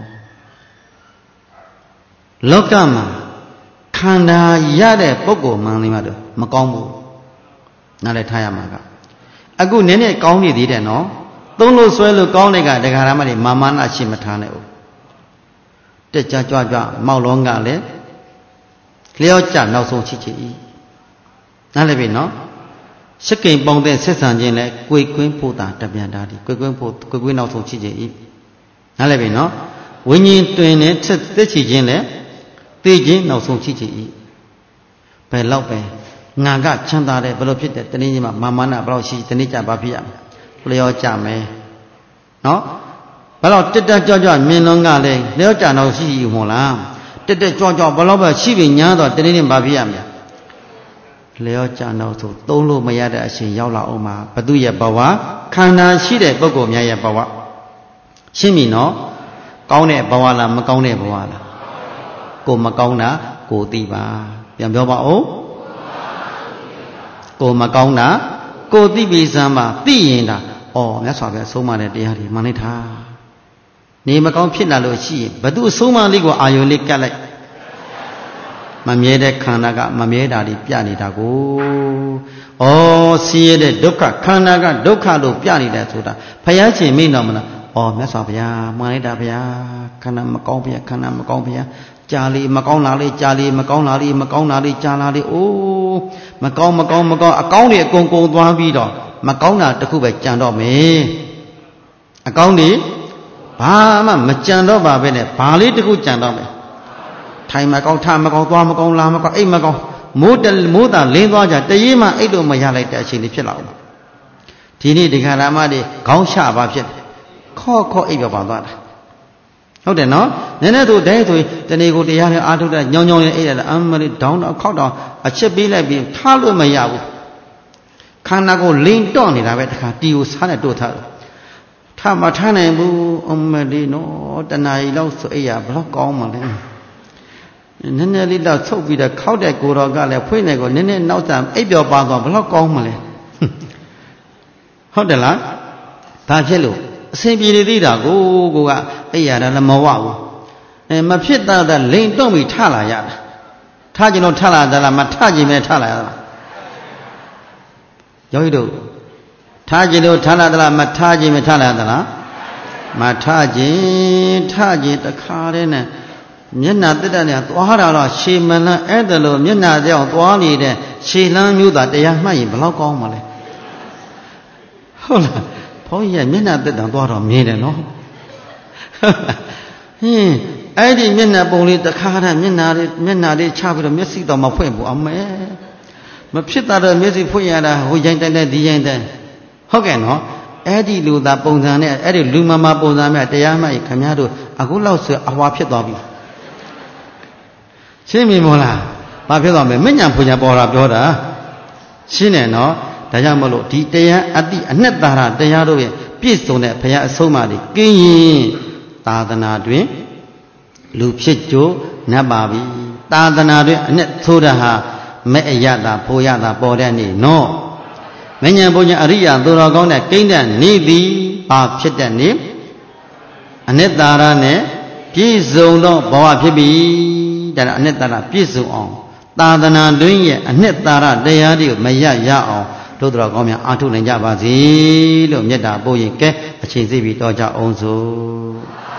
လောကမှာခန္ဓာရတဲ့ပုဂ္ဂိုလ်မှန်လေးမှတော့မကောင်းဘူးနားလည်ထားရမှာကအခုနည်းနည်းကောင်းနေသေးတယ်နော်သုံးလို့ဆွဲလို့ကောင်းတဲ့ကဒကာရမတွေမာနရှိမထားနဲ့ဦးတက်ကြကြွမောက်လုံးကလည်းလျော့ကျနောက်ဆုံးချစ်ချစ်ဤနားလည်ပြီနော်ရှစ်ကိန်ပေါင်းတဲ့ဆက်ဆံခြင်းနဲ့ကိုယ်ကွင်းဖို့တာတပြန်တာဒီကိုယ်ကွင်းနောက်ဆုံးချစ်ချစ်ဤနားလည်ပြီနော်ဝိညာဉ်တွင်နဲ့သက်ချစ်ခြင်းနဲ့သိခြင်းနောက်ဆုံးချစ်ချစ်ဤဘယ်လောက်ပဲငါကချမ်းသာတယ်ဘယ်လိုဖြစ်တယ်တနည်းချင်းမှာမာနဘယ်လောက်ရှိတနည်းကြဘာဖြစ်ရမလဲလျော့ကျမယ်နော်ဘယ်လောက်တက်ကြွမြင်လုံးကလည်းလျော့ကျတော့ရှိမို့လားတက်ကြွဘယ်လောက်ပဲရှိပြီညာတော့တနည်းချင်းဘာဖြစ်ရမလဲ leo channel so tolo mayada ashin yaula oma badu ya bawa khana shi de pukko mya ya bawa shin mi no kaung de bawa la ma kaung de bawa la ko ma kaung na ko ti ba pyan pyo ba o ko ma kaung na ko ti pi san ba ti yin da oh myat swa phya song ma de taya de man lai tha ne ma kaung phit la lo shi yin badu song ma li ko ayon li kat lai ma mye de khana ka ma mye da li pya ni da ko oh siye de dukkha khana ka dukkha lo pya ni da soda phaya chin mi no ma la oh myat swa phya man lai da phya khana ma kaung phya khana ma kaung phya cha li ma kaung la li cha li ma kaung la li ma kaung la li cha la li oh ma kaung a kaung ni akong kong twa pi do ma kaung na takku bai chan do me a kaung ni ba ma ma chan do ba be ne ba li takku chan do me thai ma kaung tha ma kaung twa ma kaung la ma kaung ai ma kaung mo ta lin twa ja tayi ma ai lo ma ya lai ta achin ni phit la o di ni dikha rama de kaung sha ba phit kho ai pyo pa twa taဟုတ်တယ်နော်နည်းနည်းဆိုတဲဆိုတနေ့ကိုတရားနဲ့အာထုတ်တာညောင်းညောင်းနဲ့အိတ်ရတာအမလေးဒေါင်းတော့ခောက်တော့အချက်ပေးလိုက်ပြီးထားလို့မရဘူးခန္ဓာကိုလိန်တော့နေတာပဲတခါတီကိုစားနဲ့တို့ထားတယ်ထားမထားနိုင်ဘူးအမလေးနော်တနာရီလောက်ဆိုအိတ်ရဘလောက်ကောင်းမှလဲနည်းနည်းလေးတော့ဆုပ်ပြီးတော့ခောက်တဲ့ကိုတော်ကလည်းဖွင့်နေကိုနည်းနည်းနောက်စားအိတ်ပြောပါသွားဘလောက်ကောင်းမှလဲဟုတ်တယ်လားဒါဖြစ်လို့အစဉ်ပြေနေသေးတာကိုကအိပ်ရတာလည်းမဝဘူးမဖြစ်တာလိန်တော့ပြီးထလာရတာထကျင်တော့ထလာသလားမထကျင်ပဲထလာရတာယောဂီတို့ထကျင်လို့ထလာသလားမထကျင်ပဲထလာသလားမထကျင်တခါတည်းနဲ့မျက်နှာတက်တက်နဲ့သွားတာတော့ရှေမလန်းအဲ့ဒါလို့မျက်နှာကြောင်သွားနေတဲ့ရှေလန်းမျိုးသားတရားမှတ်ရင်ဘယ်လောက်ကောင်းမလဲဟုတ်လားဘုန်းကြီးကမျက်နှာတက်တံသွားတော့မြင်တယ်နော်ဟင်းအဲ့ဒီမျက်နှာပုံလေးတခါတည်းမျက်နှာလေးချပြီးတော့မျက်စိတော့မဖွင့်ဘူးအမဲမဖြစ်တာတော့မျက်စိဖွင့်ရတာဟိုရိုင်းတိုင်းဒီရိုင်းတိုင်းဟုတ်ကဲ့နော်အဲ့ဒီလူသားပုံစံနဲ့အဲ့ဒီလူမမပုံစံနဲ့တရားမှတ်ခင်ဗျားတို့အခုလောက်ဆိုအဝါဖြစ်သွားပြီရှင်းပြီမို့လားဘာဖြစ်သွားမလဲမညံဖွညာပေါ်တာပြောတာရှင်းတယ်နော်ဒါကြောင့်မလို့ဒီတရားအတိအနှစ်သာရတရားတို့ရဲ့ပြည့်စုံတဲ့ဘုရားအဆုံးအမတွေကင်းရင်သာသနာတွင်လူဖြစ်ကြိုးနတ်ပါပြီသာသနာတွင်အနှစ်သိုးတာဟာမဲ့အရတာဖိုရတာပေါ်တဲ့နေ့နော်မဉ္ဇဉ်ဘုညာအရိယာသူတော်ကောင်းတဲ့ကိန်းတဲ့နေ့သည်ဘာဖြစ်တဲ့နေ့အနှစ်သာရနဲ့ပြည့်စုံသောဘဝဖြစ်ပြီဒါကအနှစ်သာရပြည့်စုံအောင်သာသနာတွင်ရဲ့အနှစ်သာရတရားတွေကိုမရအောင်တို့တော်ကောင်းများအားထုတ်နိုင်ကြပါစေလို့မေတ္တာပို့ရင်ကဲအချိန်စီပြီးတော့ကြအောင်စို့